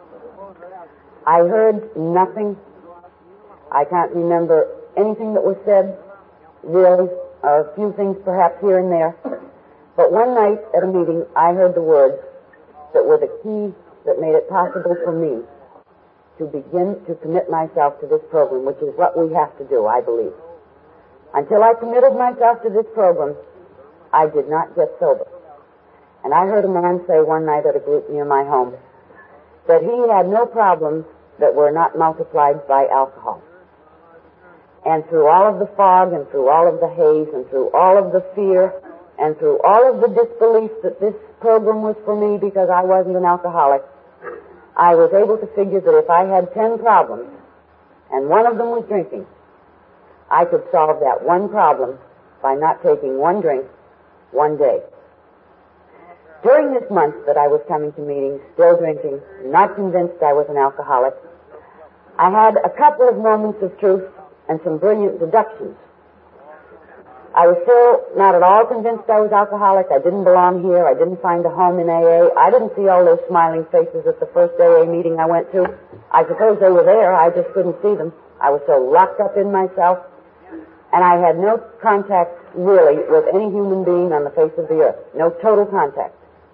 I heard nothing. I can't remember anything that was said, really. A few things perhaps here and there. But one night at a meeting, I heard the words that were the key that made it possible for me to begin to commit myself to this program, which is what we have to do, I believe. Until I committed myself to this program, I did not get sober. And I heard a man say one night at a group near my home that he had no problems that were not multiplied by alcohol. And through all of the fog and through all of the haze and through all of the fear and through all of the disbelief that this program was for me because I wasn't an alcoholic, I was able to figure that if I had ten problems and one of them was drinking, I could solve that one problem by not taking one drink one day. During this month that I was coming to meetings, still drinking, not convinced I was an alcoholic, I had a couple of moments of truth and some brilliant deductions. I was still not at all convinced I was alcoholic. I didn't belong here. I didn't find a home in A A. I didn't see all those smiling faces at the first A A meeting I went to. I suppose they were there. I just couldn't see them. I was so locked up in myself. And I had no contact, really, with any human being on the face of the earth. No total contact.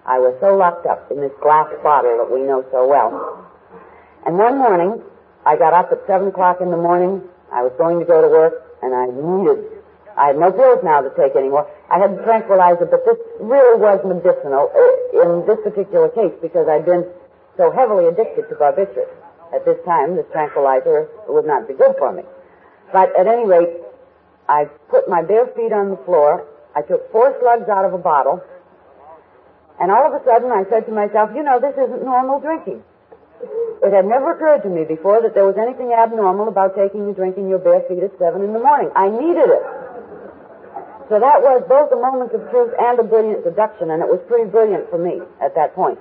I was so locked up in this glass bottle that we know so well. And one morning, I got up at seven o'clock in the morning. I was going to go to work, and I needed, I had no pills now to take anymore. I had the tranquilizer, but this really was medicinal in this particular case because I'd been so heavily addicted to barbiturates. At this time, this tranquilizer would not be good for me. But at any rate, I put my bare feet on the floor. I took four slugs out of a bottle, and all of a sudden I said to myself, you know, this isn't normal drinking. It had never occurred to me before that there was anything abnormal about taking and drinking your bare feet at seven in the morning. I needed it. So that was both a moment of truth and a brilliant deduction, and it was pretty brilliant for me at that point.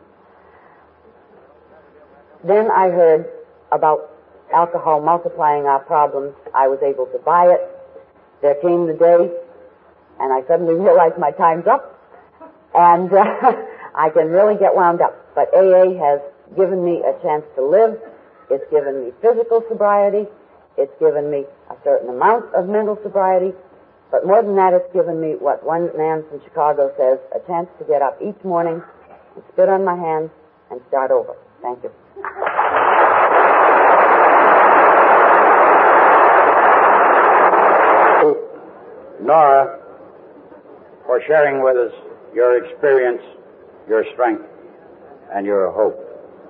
Then I heard about alcohol multiplying our problems. I was able to buy it. There came the day, and I suddenly realized my time's up, and uh, I can really get wound up. But A A has given me a chance to live. It's given me physical sobriety. It's given me a certain amount of mental sobriety. But more than that, it's given me what one man from Chicago says, a chance to get up each morning and spit on my hands and start over. Thank you. Nora, for sharing with us your experience, your strength, and your hope.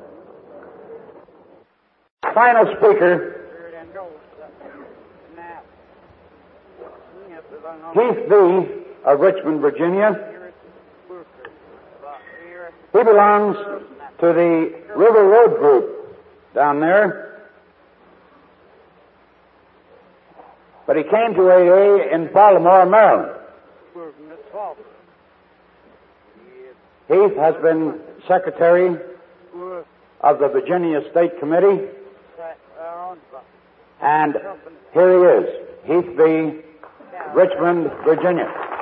Final speaker, Keith B. of Richmond, Virginia. He belongs to the River Road group down there. But he came to A A in Baltimore, Maryland. Heath has been secretary of the Virginia State Committee. And here he is, Heath B., Richmond, Virginia.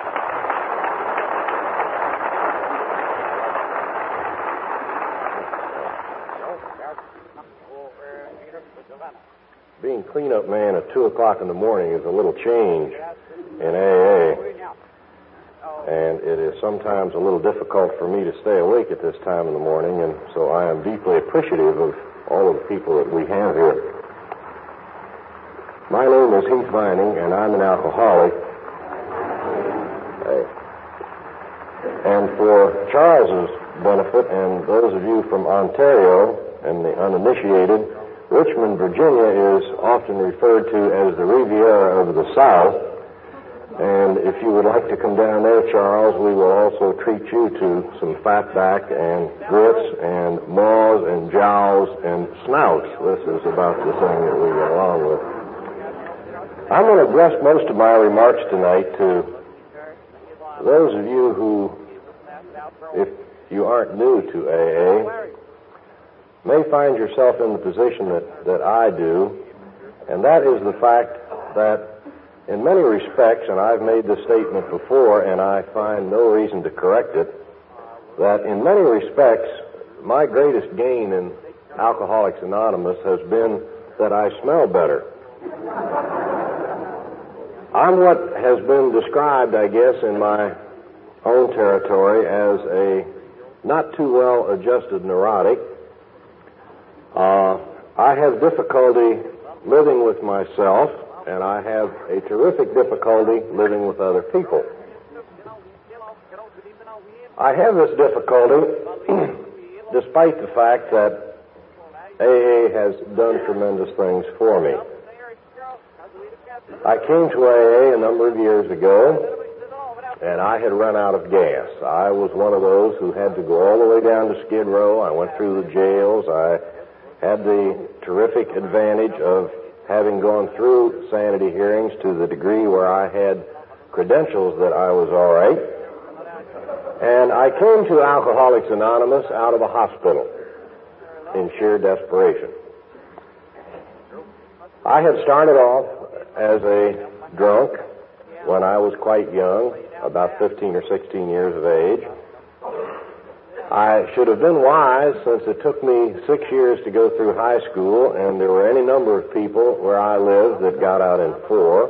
Being cleanup man at two o'clock in the morning is a little change in A A, and it is sometimes a little difficult for me to stay awake at this time in the morning, and so I am deeply appreciative of all of the people that we have here. My name is Heath Vining, and I'm an alcoholic. And for Charles's benefit, and those of you from Ontario and the uninitiated, Richmond, Virginia is often referred to as the Riviera of the South. And if you would like to come down there, Charles, we will also treat you to some fatback and grits and maws and jowls and snouts. This is about the thing that we get along with. I'm going to address most of my remarks tonight to those of you who, if you aren't new to A A, may find yourself in the position that, that I do, and that is the fact that in many respects, and I've made this statement before, and I find no reason to correct it, that in many respects, my greatest gain in Alcoholics Anonymous has been that I smell better. I'm what has been described, I guess, in my own territory as a not too well adjusted neurotic. Uh, I have difficulty living with myself, and I have a terrific difficulty living with other people. I have this difficulty despite the fact that A A has done tremendous things for me. I came to A A a number of years ago, and I had run out of gas. I was one of those who had to go all the way down to Skid Row. I went through the jails. I had the terrific advantage of having gone through sanity hearings to the degree where I had credentials that I was all right. And I came to Alcoholics Anonymous out of a hospital in sheer desperation. I had started off as a drunk when I was quite young, about fifteen or sixteen years of age. I should have been wise, since it took me six years to go through high school, and there were any number of people where I lived that got out in four.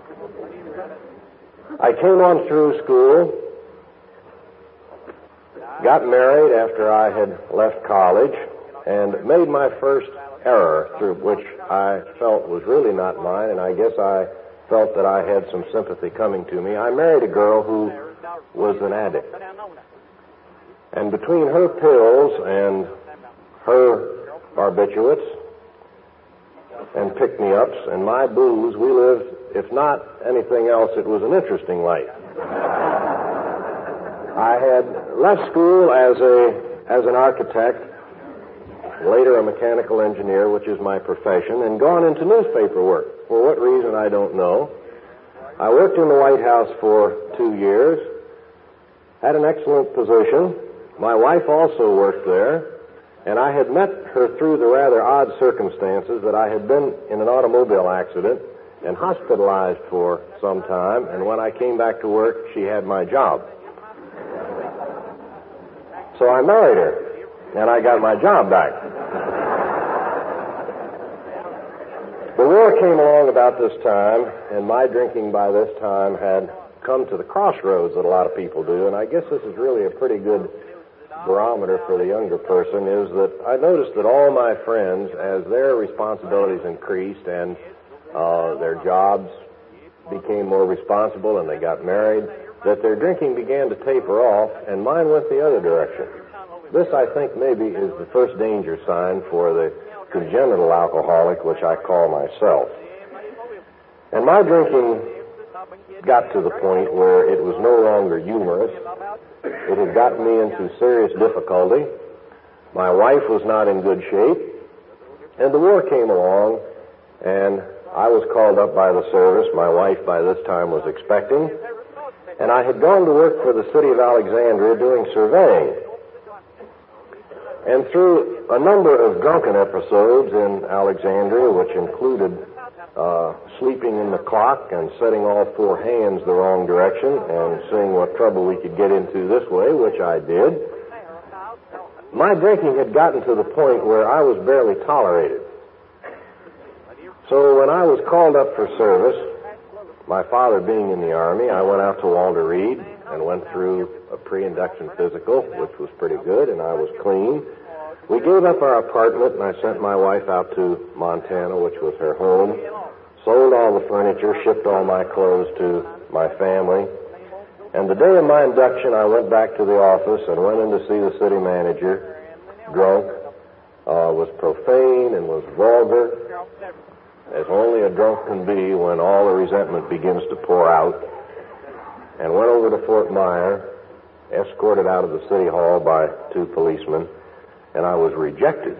I came on through school, got married after I had left college, and made my first error, through which I felt was really not mine, and I guess I felt that I had some sympathy coming to me. I married a girl who was an addict. And between her pills and her barbiturates and pick-me-ups and my booze, we lived, if not anything else, it was an interesting life. I had left school as a as an architect, later a mechanical engineer, which is my profession, and gone into newspaper work. For what reason, I don't know. I worked in the White House for two years, had an excellent position. My wife also worked there, and I had met her through the rather odd circumstances that I had been in an automobile accident and hospitalized for some time, and when I came back to work, she had my job. So I married her, and I got my job back. The war came along about this time, and my drinking by this time had come to the crossroads that a lot of people do, and I guess this is really a pretty good barometer for the younger person, is that I noticed that all my friends, as their responsibilities increased and uh, their jobs became more responsible and they got married, that their drinking began to taper off, and mine went the other direction. This, I think, maybe is the first danger sign for the congenital alcoholic, which I call myself. And my drinking got to the point where it was no longer humorous. It had gotten me into serious difficulty. My wife was not in good shape. And the war came along, and I was called up by the service. My wife, by this time, was expecting. And I had gone to work for the city of Alexandria doing surveying. And through a number of drunken episodes in Alexandria, which included uh, sleeping in the clock and setting all four hands the wrong direction and seeing what trouble we could get into this way, which I did, my drinking had gotten to the point where I was barely tolerated. So when I was called up for service, my father being in the Army, I went out to Walter Reed and went through a pre-induction physical, which was pretty good, and I was clean. We gave up our apartment, and I sent my wife out to Montana, which was her home, sold all the furniture, shipped all my clothes to my family. And the day of my induction, I went back to the office and went in to see the city manager, drunk, uh, was profane and was vulgar, as only a drunk can be when all the resentment begins to pour out, and went over to Fort Myer, escorted out of the city hall by two policemen, and I was rejected.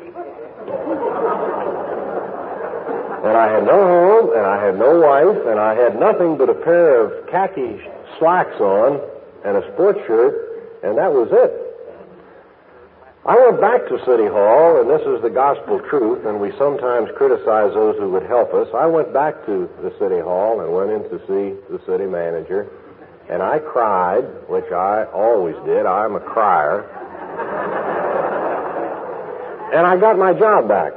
And I had no home, and I had no wife, and I had nothing but a pair of khaki slacks on and a sports shirt, and that was it. I went back to City Hall, and this is the gospel truth, and we sometimes criticize those who would help us. I went back to the City Hall and went in to see the city manager, and I cried, which I always did. I'm a crier. And I got my job back.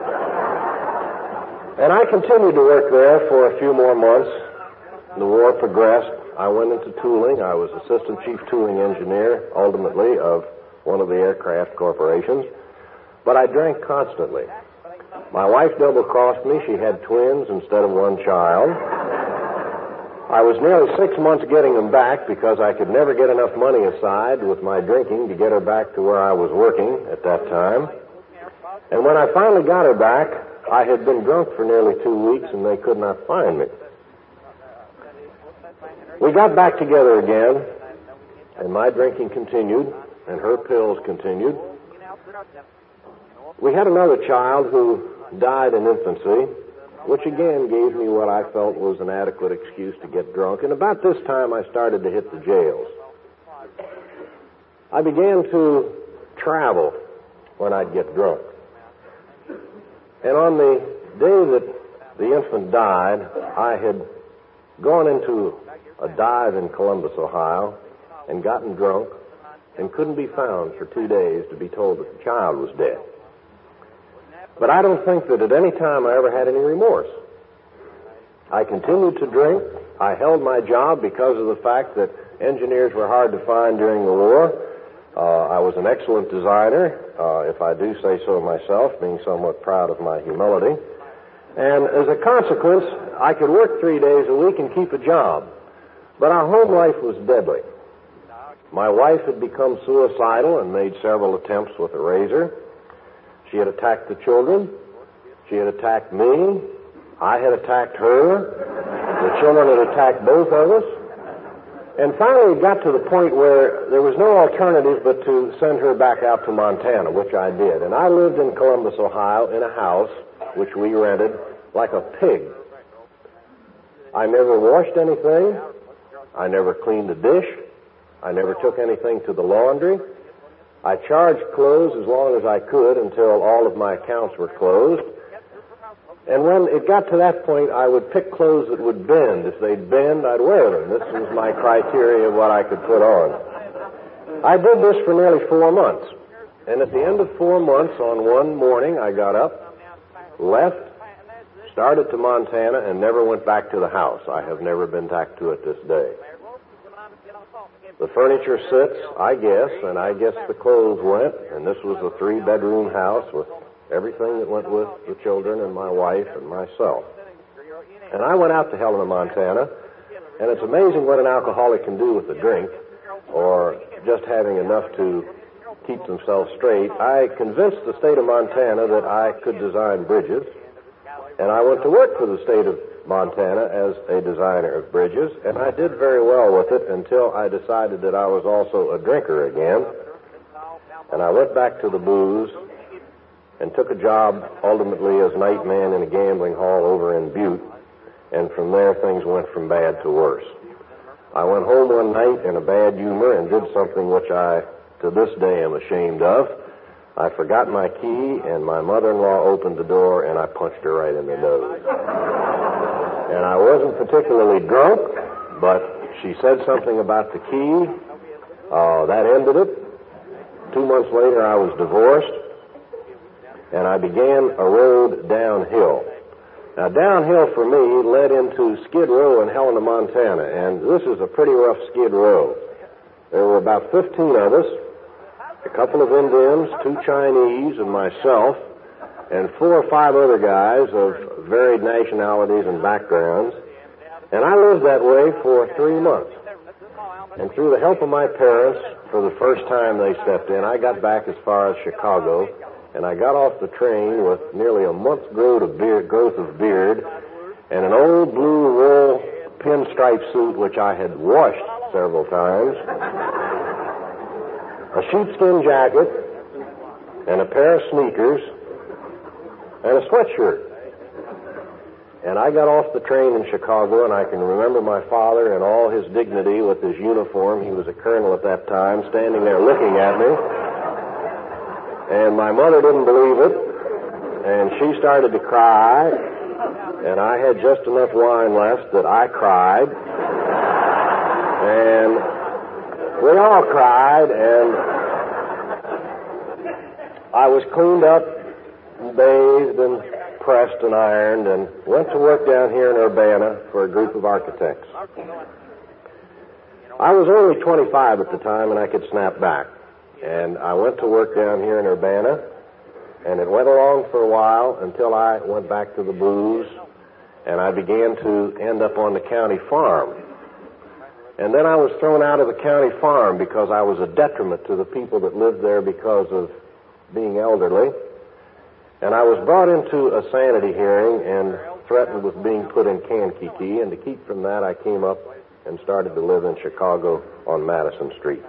And I continued to work there for a few more months. The war progressed. I went into tooling. I was assistant chief tooling engineer, ultimately, of one of the aircraft corporations. But I drank constantly. My wife double-crossed me. She had twins instead of one child. I was nearly six months getting them back because I could never get enough money aside with my drinking to get her back to where I was working at that time. And when I finally got her back, I had been drunk for nearly two weeks and they could not find me. We got back together again, and my drinking continued, and her pills continued. We had another child who died in infancy, which again gave me what I felt was an adequate excuse to get drunk. And about this time, I started to hit the jails. I began to travel when I'd get drunk. And on the day that the infant died, I had gone into a dive in Columbus, Ohio, and gotten drunk and couldn't be found for two days to be told that the child was dead. But I don't think that at any time I ever had any remorse. I continued to drink. I held my job because of the fact that engineers were hard to find during the war. Uh, I was an excellent designer, uh, if I do say so myself, being somewhat proud of my humility. And as a consequence, I could work three days a week and keep a job. But our home life was deadly. My wife had become suicidal and made several attempts with a razor. She had attacked the children. She had attacked me. I had attacked her. The children had attacked both of us. And finally it got to the point where there was no alternative but to send her back out to Montana, which I did. And I lived in Columbus, Ohio, in a house which we rented like a pig. I never washed anything. I never cleaned a dish. I never took anything to the laundry. I charged clothes as long as I could until all of my accounts were closed. And when it got to that point, I would pick clothes that would bend. If they'd bend, I'd wear them. This was my criteria of what I could put on. I did this for nearly four months. And at the end of four months, on one morning, I got up, left, started to Montana, and never went back to the house. I have never been back to it this day. The furniture sits, I guess, and I guess the clothes went, and this was a three-bedroom house with everything that went with the children and my wife and myself. And I went out to Helena, Montana, and it's amazing what an alcoholic can do with a drink, or just having enough to keep themselves straight. I convinced the state of Montana that I could design bridges, and I went to work for the state of Montana as a designer of bridges, and I did very well with it until I decided that I was also a drinker again. And I went back to the booze and took a job ultimately as night man in a gambling hall over in Butte, and from there things went from bad to worse. I went home one night in a bad humor and did something which I, to this day, am ashamed of. I forgot my key, and my mother-in-law opened the door, and I punched her right in the nose. And I wasn't particularly drunk, but she said something about the key. Uh, that ended it. Two months later, I was divorced, and I began a road downhill. Now, downhill for me led into Skid Row in Helena, Montana, and this is a pretty rough Skid Row. There were about fifteen of us, a couple of Indians, two Chinese, and myself, and four or five other guys of varied nationalities and backgrounds. And I lived that way for three months. And through the help of my parents, for the first time they stepped in, I got back as far as Chicago, and I got off the train with nearly a month's growth of beard, growth of beard and an old blue wool pinstripe suit, which I had washed several times, a sheepskin jacket, and a pair of sneakers, and a sweatshirt. And I got off the train in Chicago, and I can remember my father in all his dignity with his uniform. He was a colonel at that time, standing there looking at me. And my mother didn't believe it, and she started to cry, and I had just enough wine left that I cried. And we all cried, and I was cleaned up and bathed and pressed and ironed and went to work down here in Urbana for a group of architects. I was only twenty-five at the time, and I could snap back. And I went to work down here in Urbana, and it went along for a while until I went back to the booze, and I began to end up on the county farm. And then I was thrown out of the county farm because I was a detriment to the people that lived there because of being elderly. And I was brought into a sanity hearing and threatened with being put in Kankakee, and to keep from that, I came up and started to live in Chicago on Madison Street.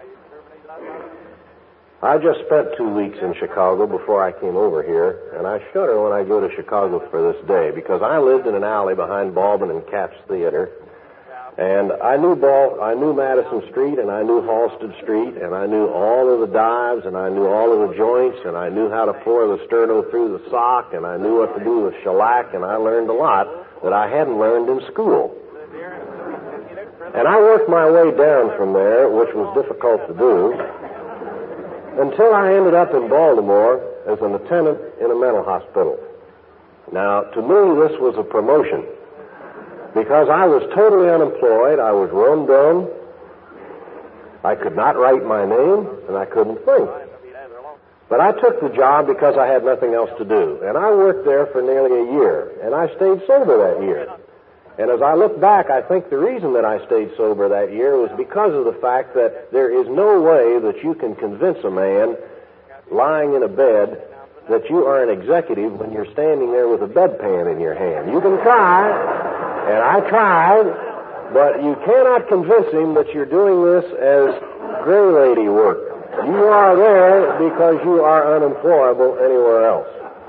I just spent two weeks in Chicago before I came over here, and I shudder when I go to Chicago for this day, because I lived in an alley behind Baldwin and Katz Theater, and I knew Ball, I knew Madison Street, and I knew Halsted Street, and I knew all of the dives, and I knew all of the joints, and I knew how to pour the sterno through the sock, and I knew what to do with shellac, and I learned a lot that I hadn't learned in school. And I worked my way down from there, which was difficult to do, until I ended up in Baltimore as an attendant in a mental hospital. Now, to me, this was a promotion, because I was totally unemployed, I was rum-dum, I could not write my name, and I couldn't think. But I took the job because I had nothing else to do. And I worked there for nearly a year, and I stayed sober that year. And as I look back, I think the reason that I stayed sober that year was because of the fact that there is no way that you can convince a man lying in a bed that you are an executive when you're standing there with a bedpan in your hand. You can try, and I tried, but you cannot convince him that you're doing this as gray lady work. You are there because you are unemployable anywhere else.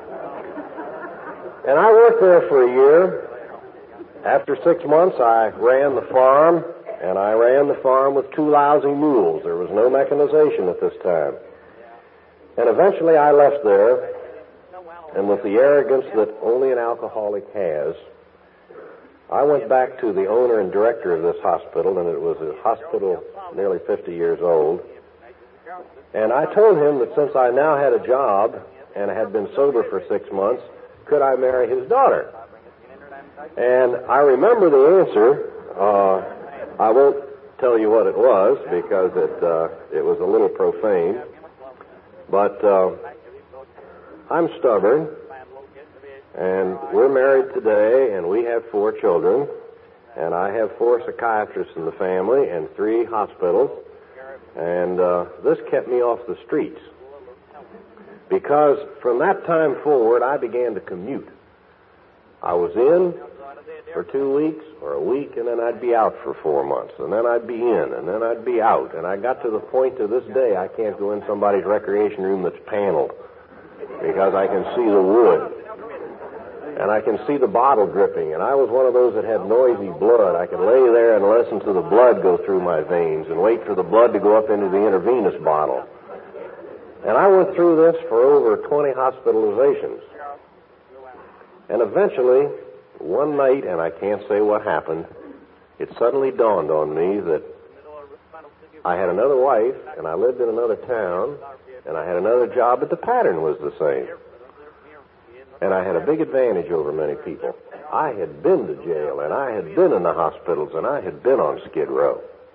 And I worked there for a year. After six months, I ran the farm, and I ran the farm with two lousy mules. There was no mechanization at this time. And eventually I left there, and with the arrogance that only an alcoholic has, I went back to the owner and director of this hospital, and it was a hospital nearly fifty years old. And I told him that since I now had a job and had been sober for six months, could I marry his daughter? And I remember the answer. Uh, I won't tell you what it was because it uh, it was a little profane. But uh, I'm stubborn, and we're married today, and we have four children, and I have four psychiatrists in the family and three hospitals. And uh, this kept me off the streets because from that time forward, I began to commute. I was in for two weeks or a week, and then I'd be out for four months, and then I'd be in, and then I'd be out. And I got to the point to this day I can't go in somebody's recreation room that's paneled because I can see the wood. And I can see the bottle dripping. And I was one of those that had noisy blood. I could lay there and listen to the blood go through my veins and wait for the blood to go up into the intravenous bottle. And I went through this for over twenty hospitalizations. And eventually, one night, and I can't say what happened, it suddenly dawned on me that I had another wife, and I lived in another town, and I had another job, but the pattern was the same. And I had a big advantage over many people. I had been to jail, and I had been in the hospitals, and I had been on Skid Row.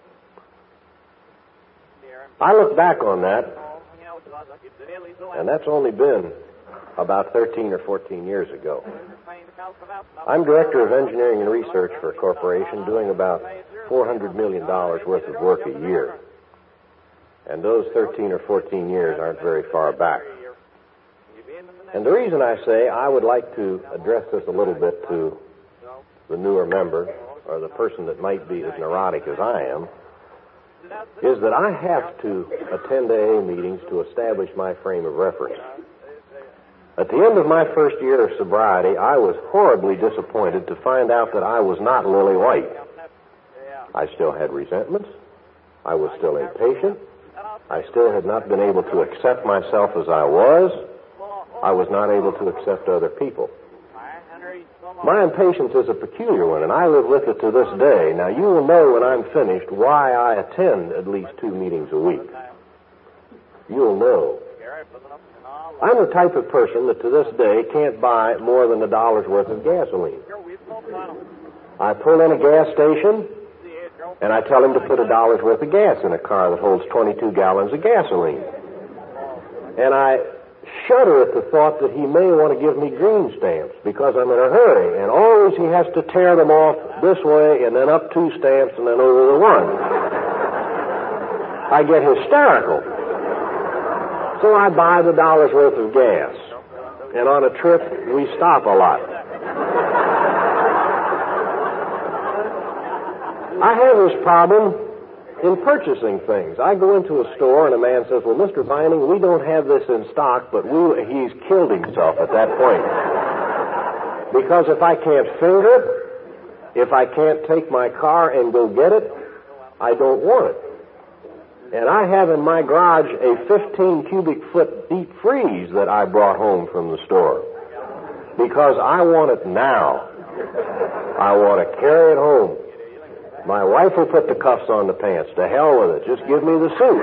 I look back on that, and that's only been about thirteen or fourteen years ago. I'm director of engineering and research for a corporation doing about four hundred million dollars worth of work a year. And those thirteen or fourteen years aren't very far back. And the reason I say I would like to address this a little bit to the newer member, or the person that might be as neurotic as I am, is that I have to attend A A meetings to establish my frame of reference. At the end of my first year of sobriety, I was horribly disappointed to find out that I was not Lily White. I still had resentments. I was still impatient. I still had not been able to accept myself as I was. I was not able to accept other people. My impatience is a peculiar one, and I live with it to this day. Now, you will know when I'm finished why I attend at least two meetings a week. You'll know. I'm the type of person that to this day can't buy more than a dollar's worth of gasoline. I pull in a gas station, and I tell him to put a dollar's worth of gas in a car that holds twenty-two gallons of gasoline. And I shudder at the thought that he may want to give me green stamps because I'm in a hurry, and always he has to tear them off this way and then up two stamps and then over the one. I get hysterical. So I buy the dollar's worth of gas, and on a trip we stop a lot. I have this problem in purchasing things. I go into a store and a man says, well, Mister Vining, we don't have this in stock, but we, he's killed himself at that point. Because if I can't finger it, if I can't take my car and go get it, I don't want it. And I have in my garage a fifteen cubic foot deep freeze that I brought home from the store. Because I want it now. I want to carry it home. My wife will put the cuffs on the pants. To hell with it. Just give me the suit.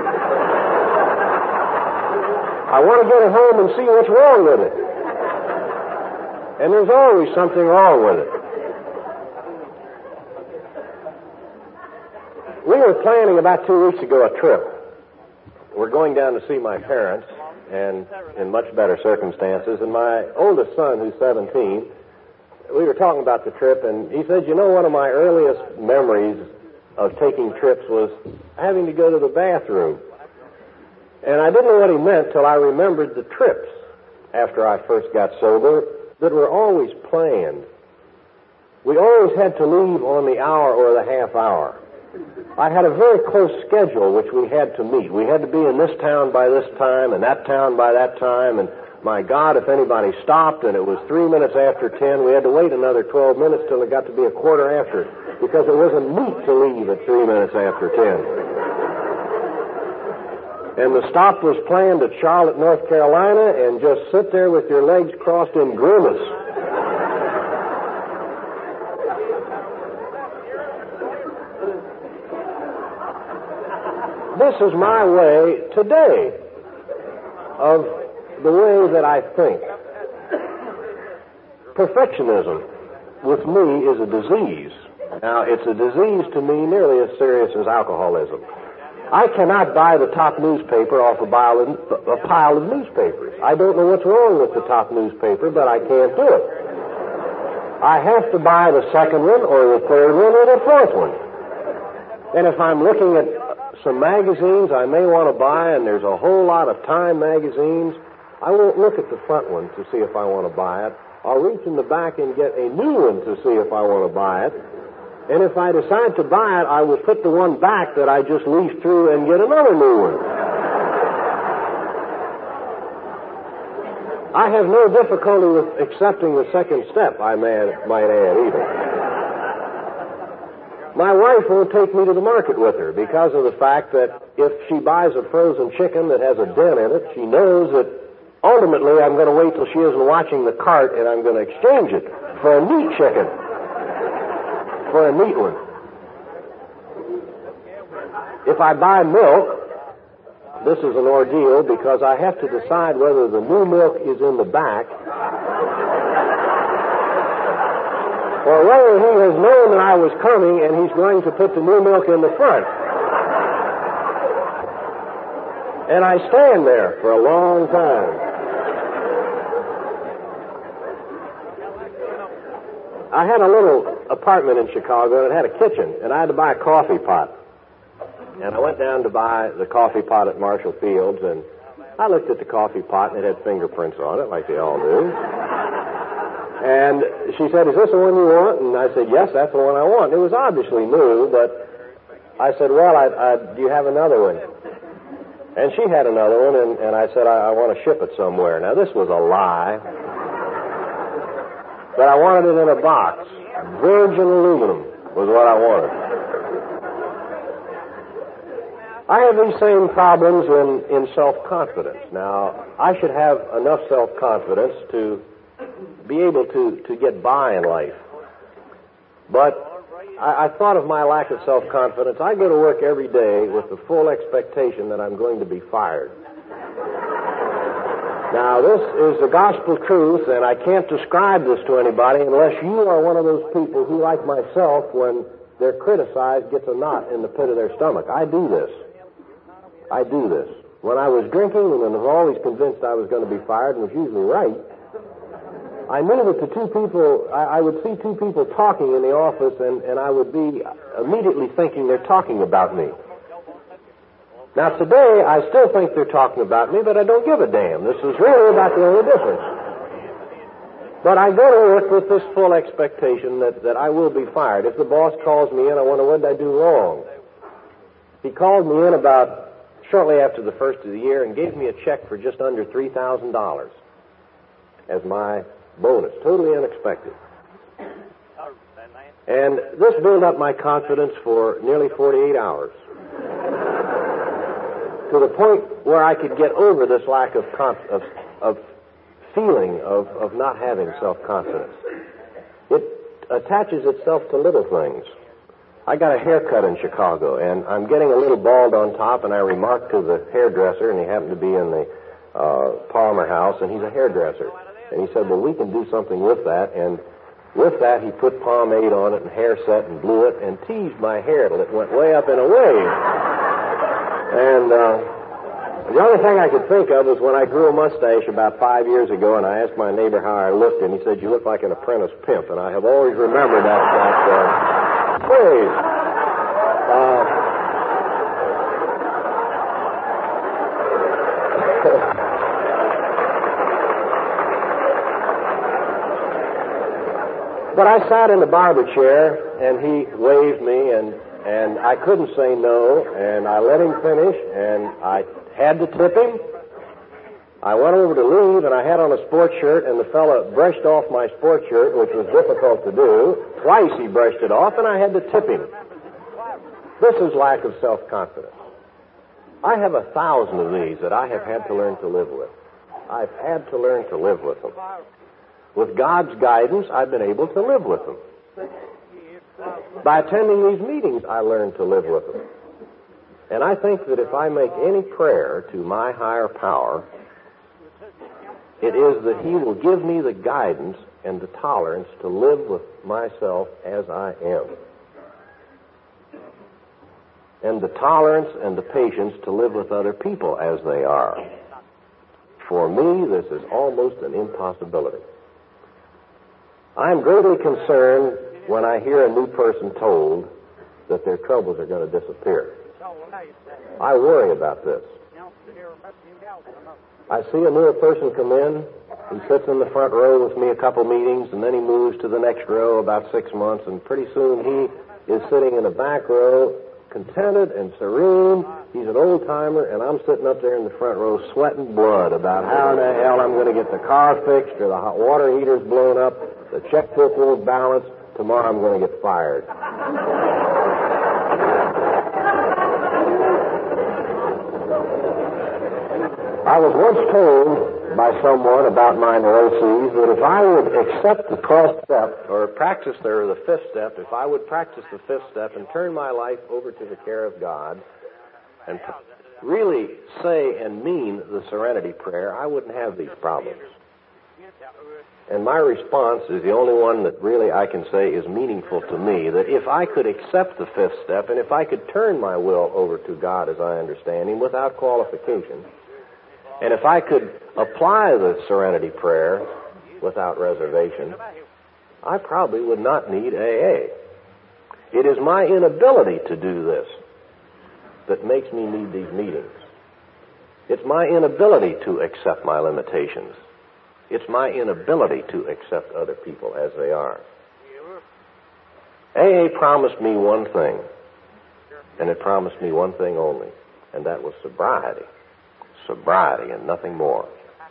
I want to get it home and see what's wrong with it. And there's always something wrong with it. We are planning about two weeks ago a trip. We're going down to see my parents, and in much better circumstances. And my oldest son, who's seventeen, we were talking about the trip, and he said, you know, one of my earliest memories of taking trips was having to go to the bathroom. And I didn't know what he meant till I remembered the trips after I first got sober that were always planned. We always had to leave on the hour or the half hour. I had a very close schedule which we had to meet. We had to be in this town by this time and that town by that time, and my God, if anybody stopped and it was three minutes after ten, we had to wait another twelve minutes till it got to be a quarter after, because it wasn't neat to leave at three minutes after ten. And the stop was planned at Charlotte, North Carolina, and just sit there with your legs crossed in grimace. This is my way today of the way that I think. Perfectionism with me is a disease. Now, it's a disease to me nearly as serious as alcoholism. I cannot buy the top newspaper off a pile of, a pile of newspapers. I don't know what's wrong with the top newspaper, but I can't do it. I have to buy the second one or the third one or the fourth one. And if I'm looking at some magazines I may want to buy, and there's a whole lot of Time magazines, I won't look at the front one to see if I want to buy it. I'll reach in the back and get a new one to see if I want to buy it. And if I decide to buy it, I will put the one back that I just leafed through and get another new one. I have no difficulty with accepting the second step, I may, might add, either. My wife won't take me to the market with her because of the fact that if she buys a frozen chicken that has a dent in it, she knows that ultimately I'm going to wait till she isn't watching the cart and I'm going to exchange it for a neat chicken, for a neat one. If I buy milk, this is an ordeal because I have to decide whether the new milk is in the back or whether he has known that I was coming and he's going to put the new milk in the front. And I stand there for a long time. I had a little apartment in Chicago and it had a kitchen, and I had to buy a coffee pot. And I went down to buy the coffee pot at Marshall Fields, and I looked at the coffee pot, and it had fingerprints on it, like they all do. And she said, is this the one you want? And I said, yes, that's the one I want. It was obviously new, but I said, well, I, I, do you have another one? And she had another one, and, and I said, I, I want to ship it somewhere. Now, this was a lie, but I wanted it in a box. Virgin aluminum was what I wanted. I have these same problems in, in self-confidence. Now, I should have enough self-confidence to be able to, to get by in life. But I, I thought of my lack of self-confidence. I go to work every day with the full expectation that I'm going to be fired. Now, this is the gospel truth, and I can't describe this to anybody unless you are one of those people who, like myself, when they're criticized, gets a knot in the pit of their stomach. I do this. I do this. When I was drinking and was always convinced I was going to be fired and was usually right, I knew that the two people, I, I would see two people talking in the office, and, and I would be immediately thinking they're talking about me. Now, today, I still think they're talking about me, but I don't give a damn. This is really about the only difference. But I go to work with this full expectation that, that I will be fired. If the boss calls me in, I wonder, what did I do wrong? He called me in about shortly after the first of the year and gave me a check for just under three thousand dollars as my bonus, totally unexpected. And this built up my confidence for nearly forty-eight hours, to the point where I could get over this lack of conf- of, of feeling of, of not having self-confidence. It attaches itself to little things. I got a haircut in Chicago, and I'm getting a little bald on top, and I remarked to the hairdresser, and he happened to be in the uh, Palmer House, and he's a hairdresser. And he said, well, we can do something with that. And With that, he put pomade on it and hair set and blew it and teased my hair till it went way up in a wave. And uh, the only thing I could think of was when I grew a mustache about five years ago, and I asked my neighbor how I looked, and he said, "You look like an apprentice pimp." And I have always remembered that, that uh, phrase. Uh, But I sat in the barber chair, and he waved me, and, and I couldn't say no, and I let him finish, and I had to tip him. I went over to leave, and I had on a sports shirt, and the fella brushed off my sports shirt, which was difficult to do. Twice he brushed it off, and I had to tip him. This is lack of self-confidence. I have a thousand of these that I have had to learn to live with. I've had to learn to live with them. With God's guidance, I've been able to live with them. By attending these meetings, I learned to live with them. And I think that if I make any prayer to my higher power, it is that He will give me the guidance and the tolerance to live with myself as I am. And the tolerance and the patience to live with other people as they are. For me, this is almost an impossibility. I'm greatly concerned when I hear a new person told that their troubles are going to disappear. I worry about this. I see a newer person come in. He sits in the front row with me a couple meetings, and then he moves to the next row about six months, and pretty soon he is sitting in the back row, contented and serene. He's an old-timer, and I'm sitting up there in the front row sweating blood about how in the hell I'm going to get the car fixed or the hot water heater's blown up, the checkbook won't balance. Tomorrow I'm going to get fired. I was once told by someone about my neuroses that if I would accept the twelfth step or practice the, or the fifth step, if I would practice the fifth step and turn my life over to the care of God and really say and mean the serenity prayer, I wouldn't have these problems. And my response is the only one that really I can say is meaningful to me, that if I could accept the fifth step and if I could turn my will over to God as I understand Him without qualification, and if I could apply the serenity prayer without reservation, I probably would not need A A. It is my inability to do this that makes me need these meetings. It's my inability to accept my limitations. It's my inability to accept other people as they are. A A promised me one thing, and it promised me one thing only, and that was sobriety. Sobriety and nothing more.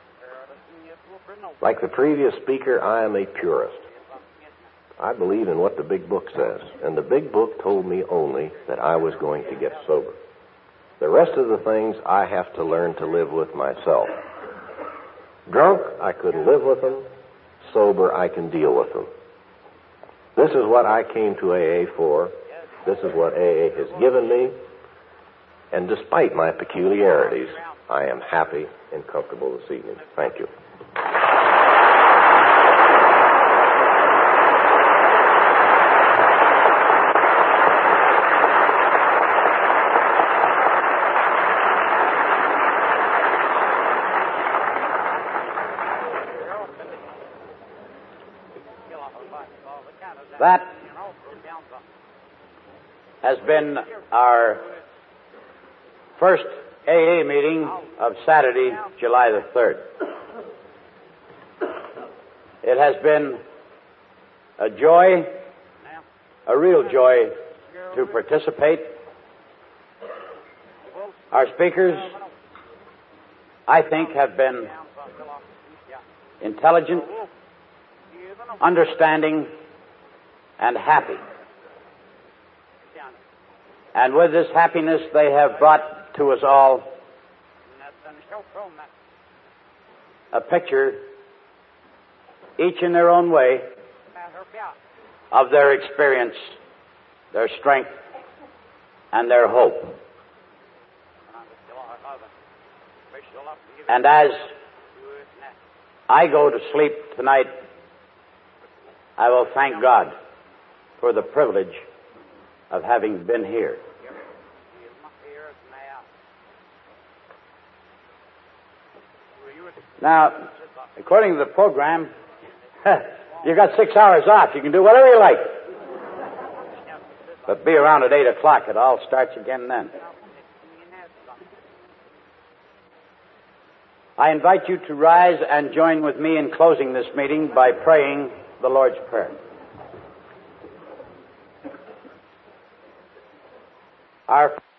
Like the previous speaker, I am a purist. I believe in what the big book says, and the big book told me only that I was going to get sober. The rest of the things I have to learn to live with myself. Drunk, I couldn't live with them. Sober, I can deal with them. This is what I came to A A for. This is what A A has given me. And despite my peculiarities, I am happy and comfortable this evening. Thank you. That has been our first A A meeting of Saturday, July the third. It has been a joy, a real joy to participate. Our speakers, I think, have been intelligent, understanding, and happy. And with this happiness, they have brought to us all a picture, each in their own way, of their experience, their strength, and their hope. And as I go to sleep tonight, I will thank God for the privilege of having been here. Now, according to the program, you've got six hours off. You can do whatever you like. But be around at eight o'clock. It all starts again then. I invite you to rise and join with me in closing this meeting by praying the Lord's Prayer. Our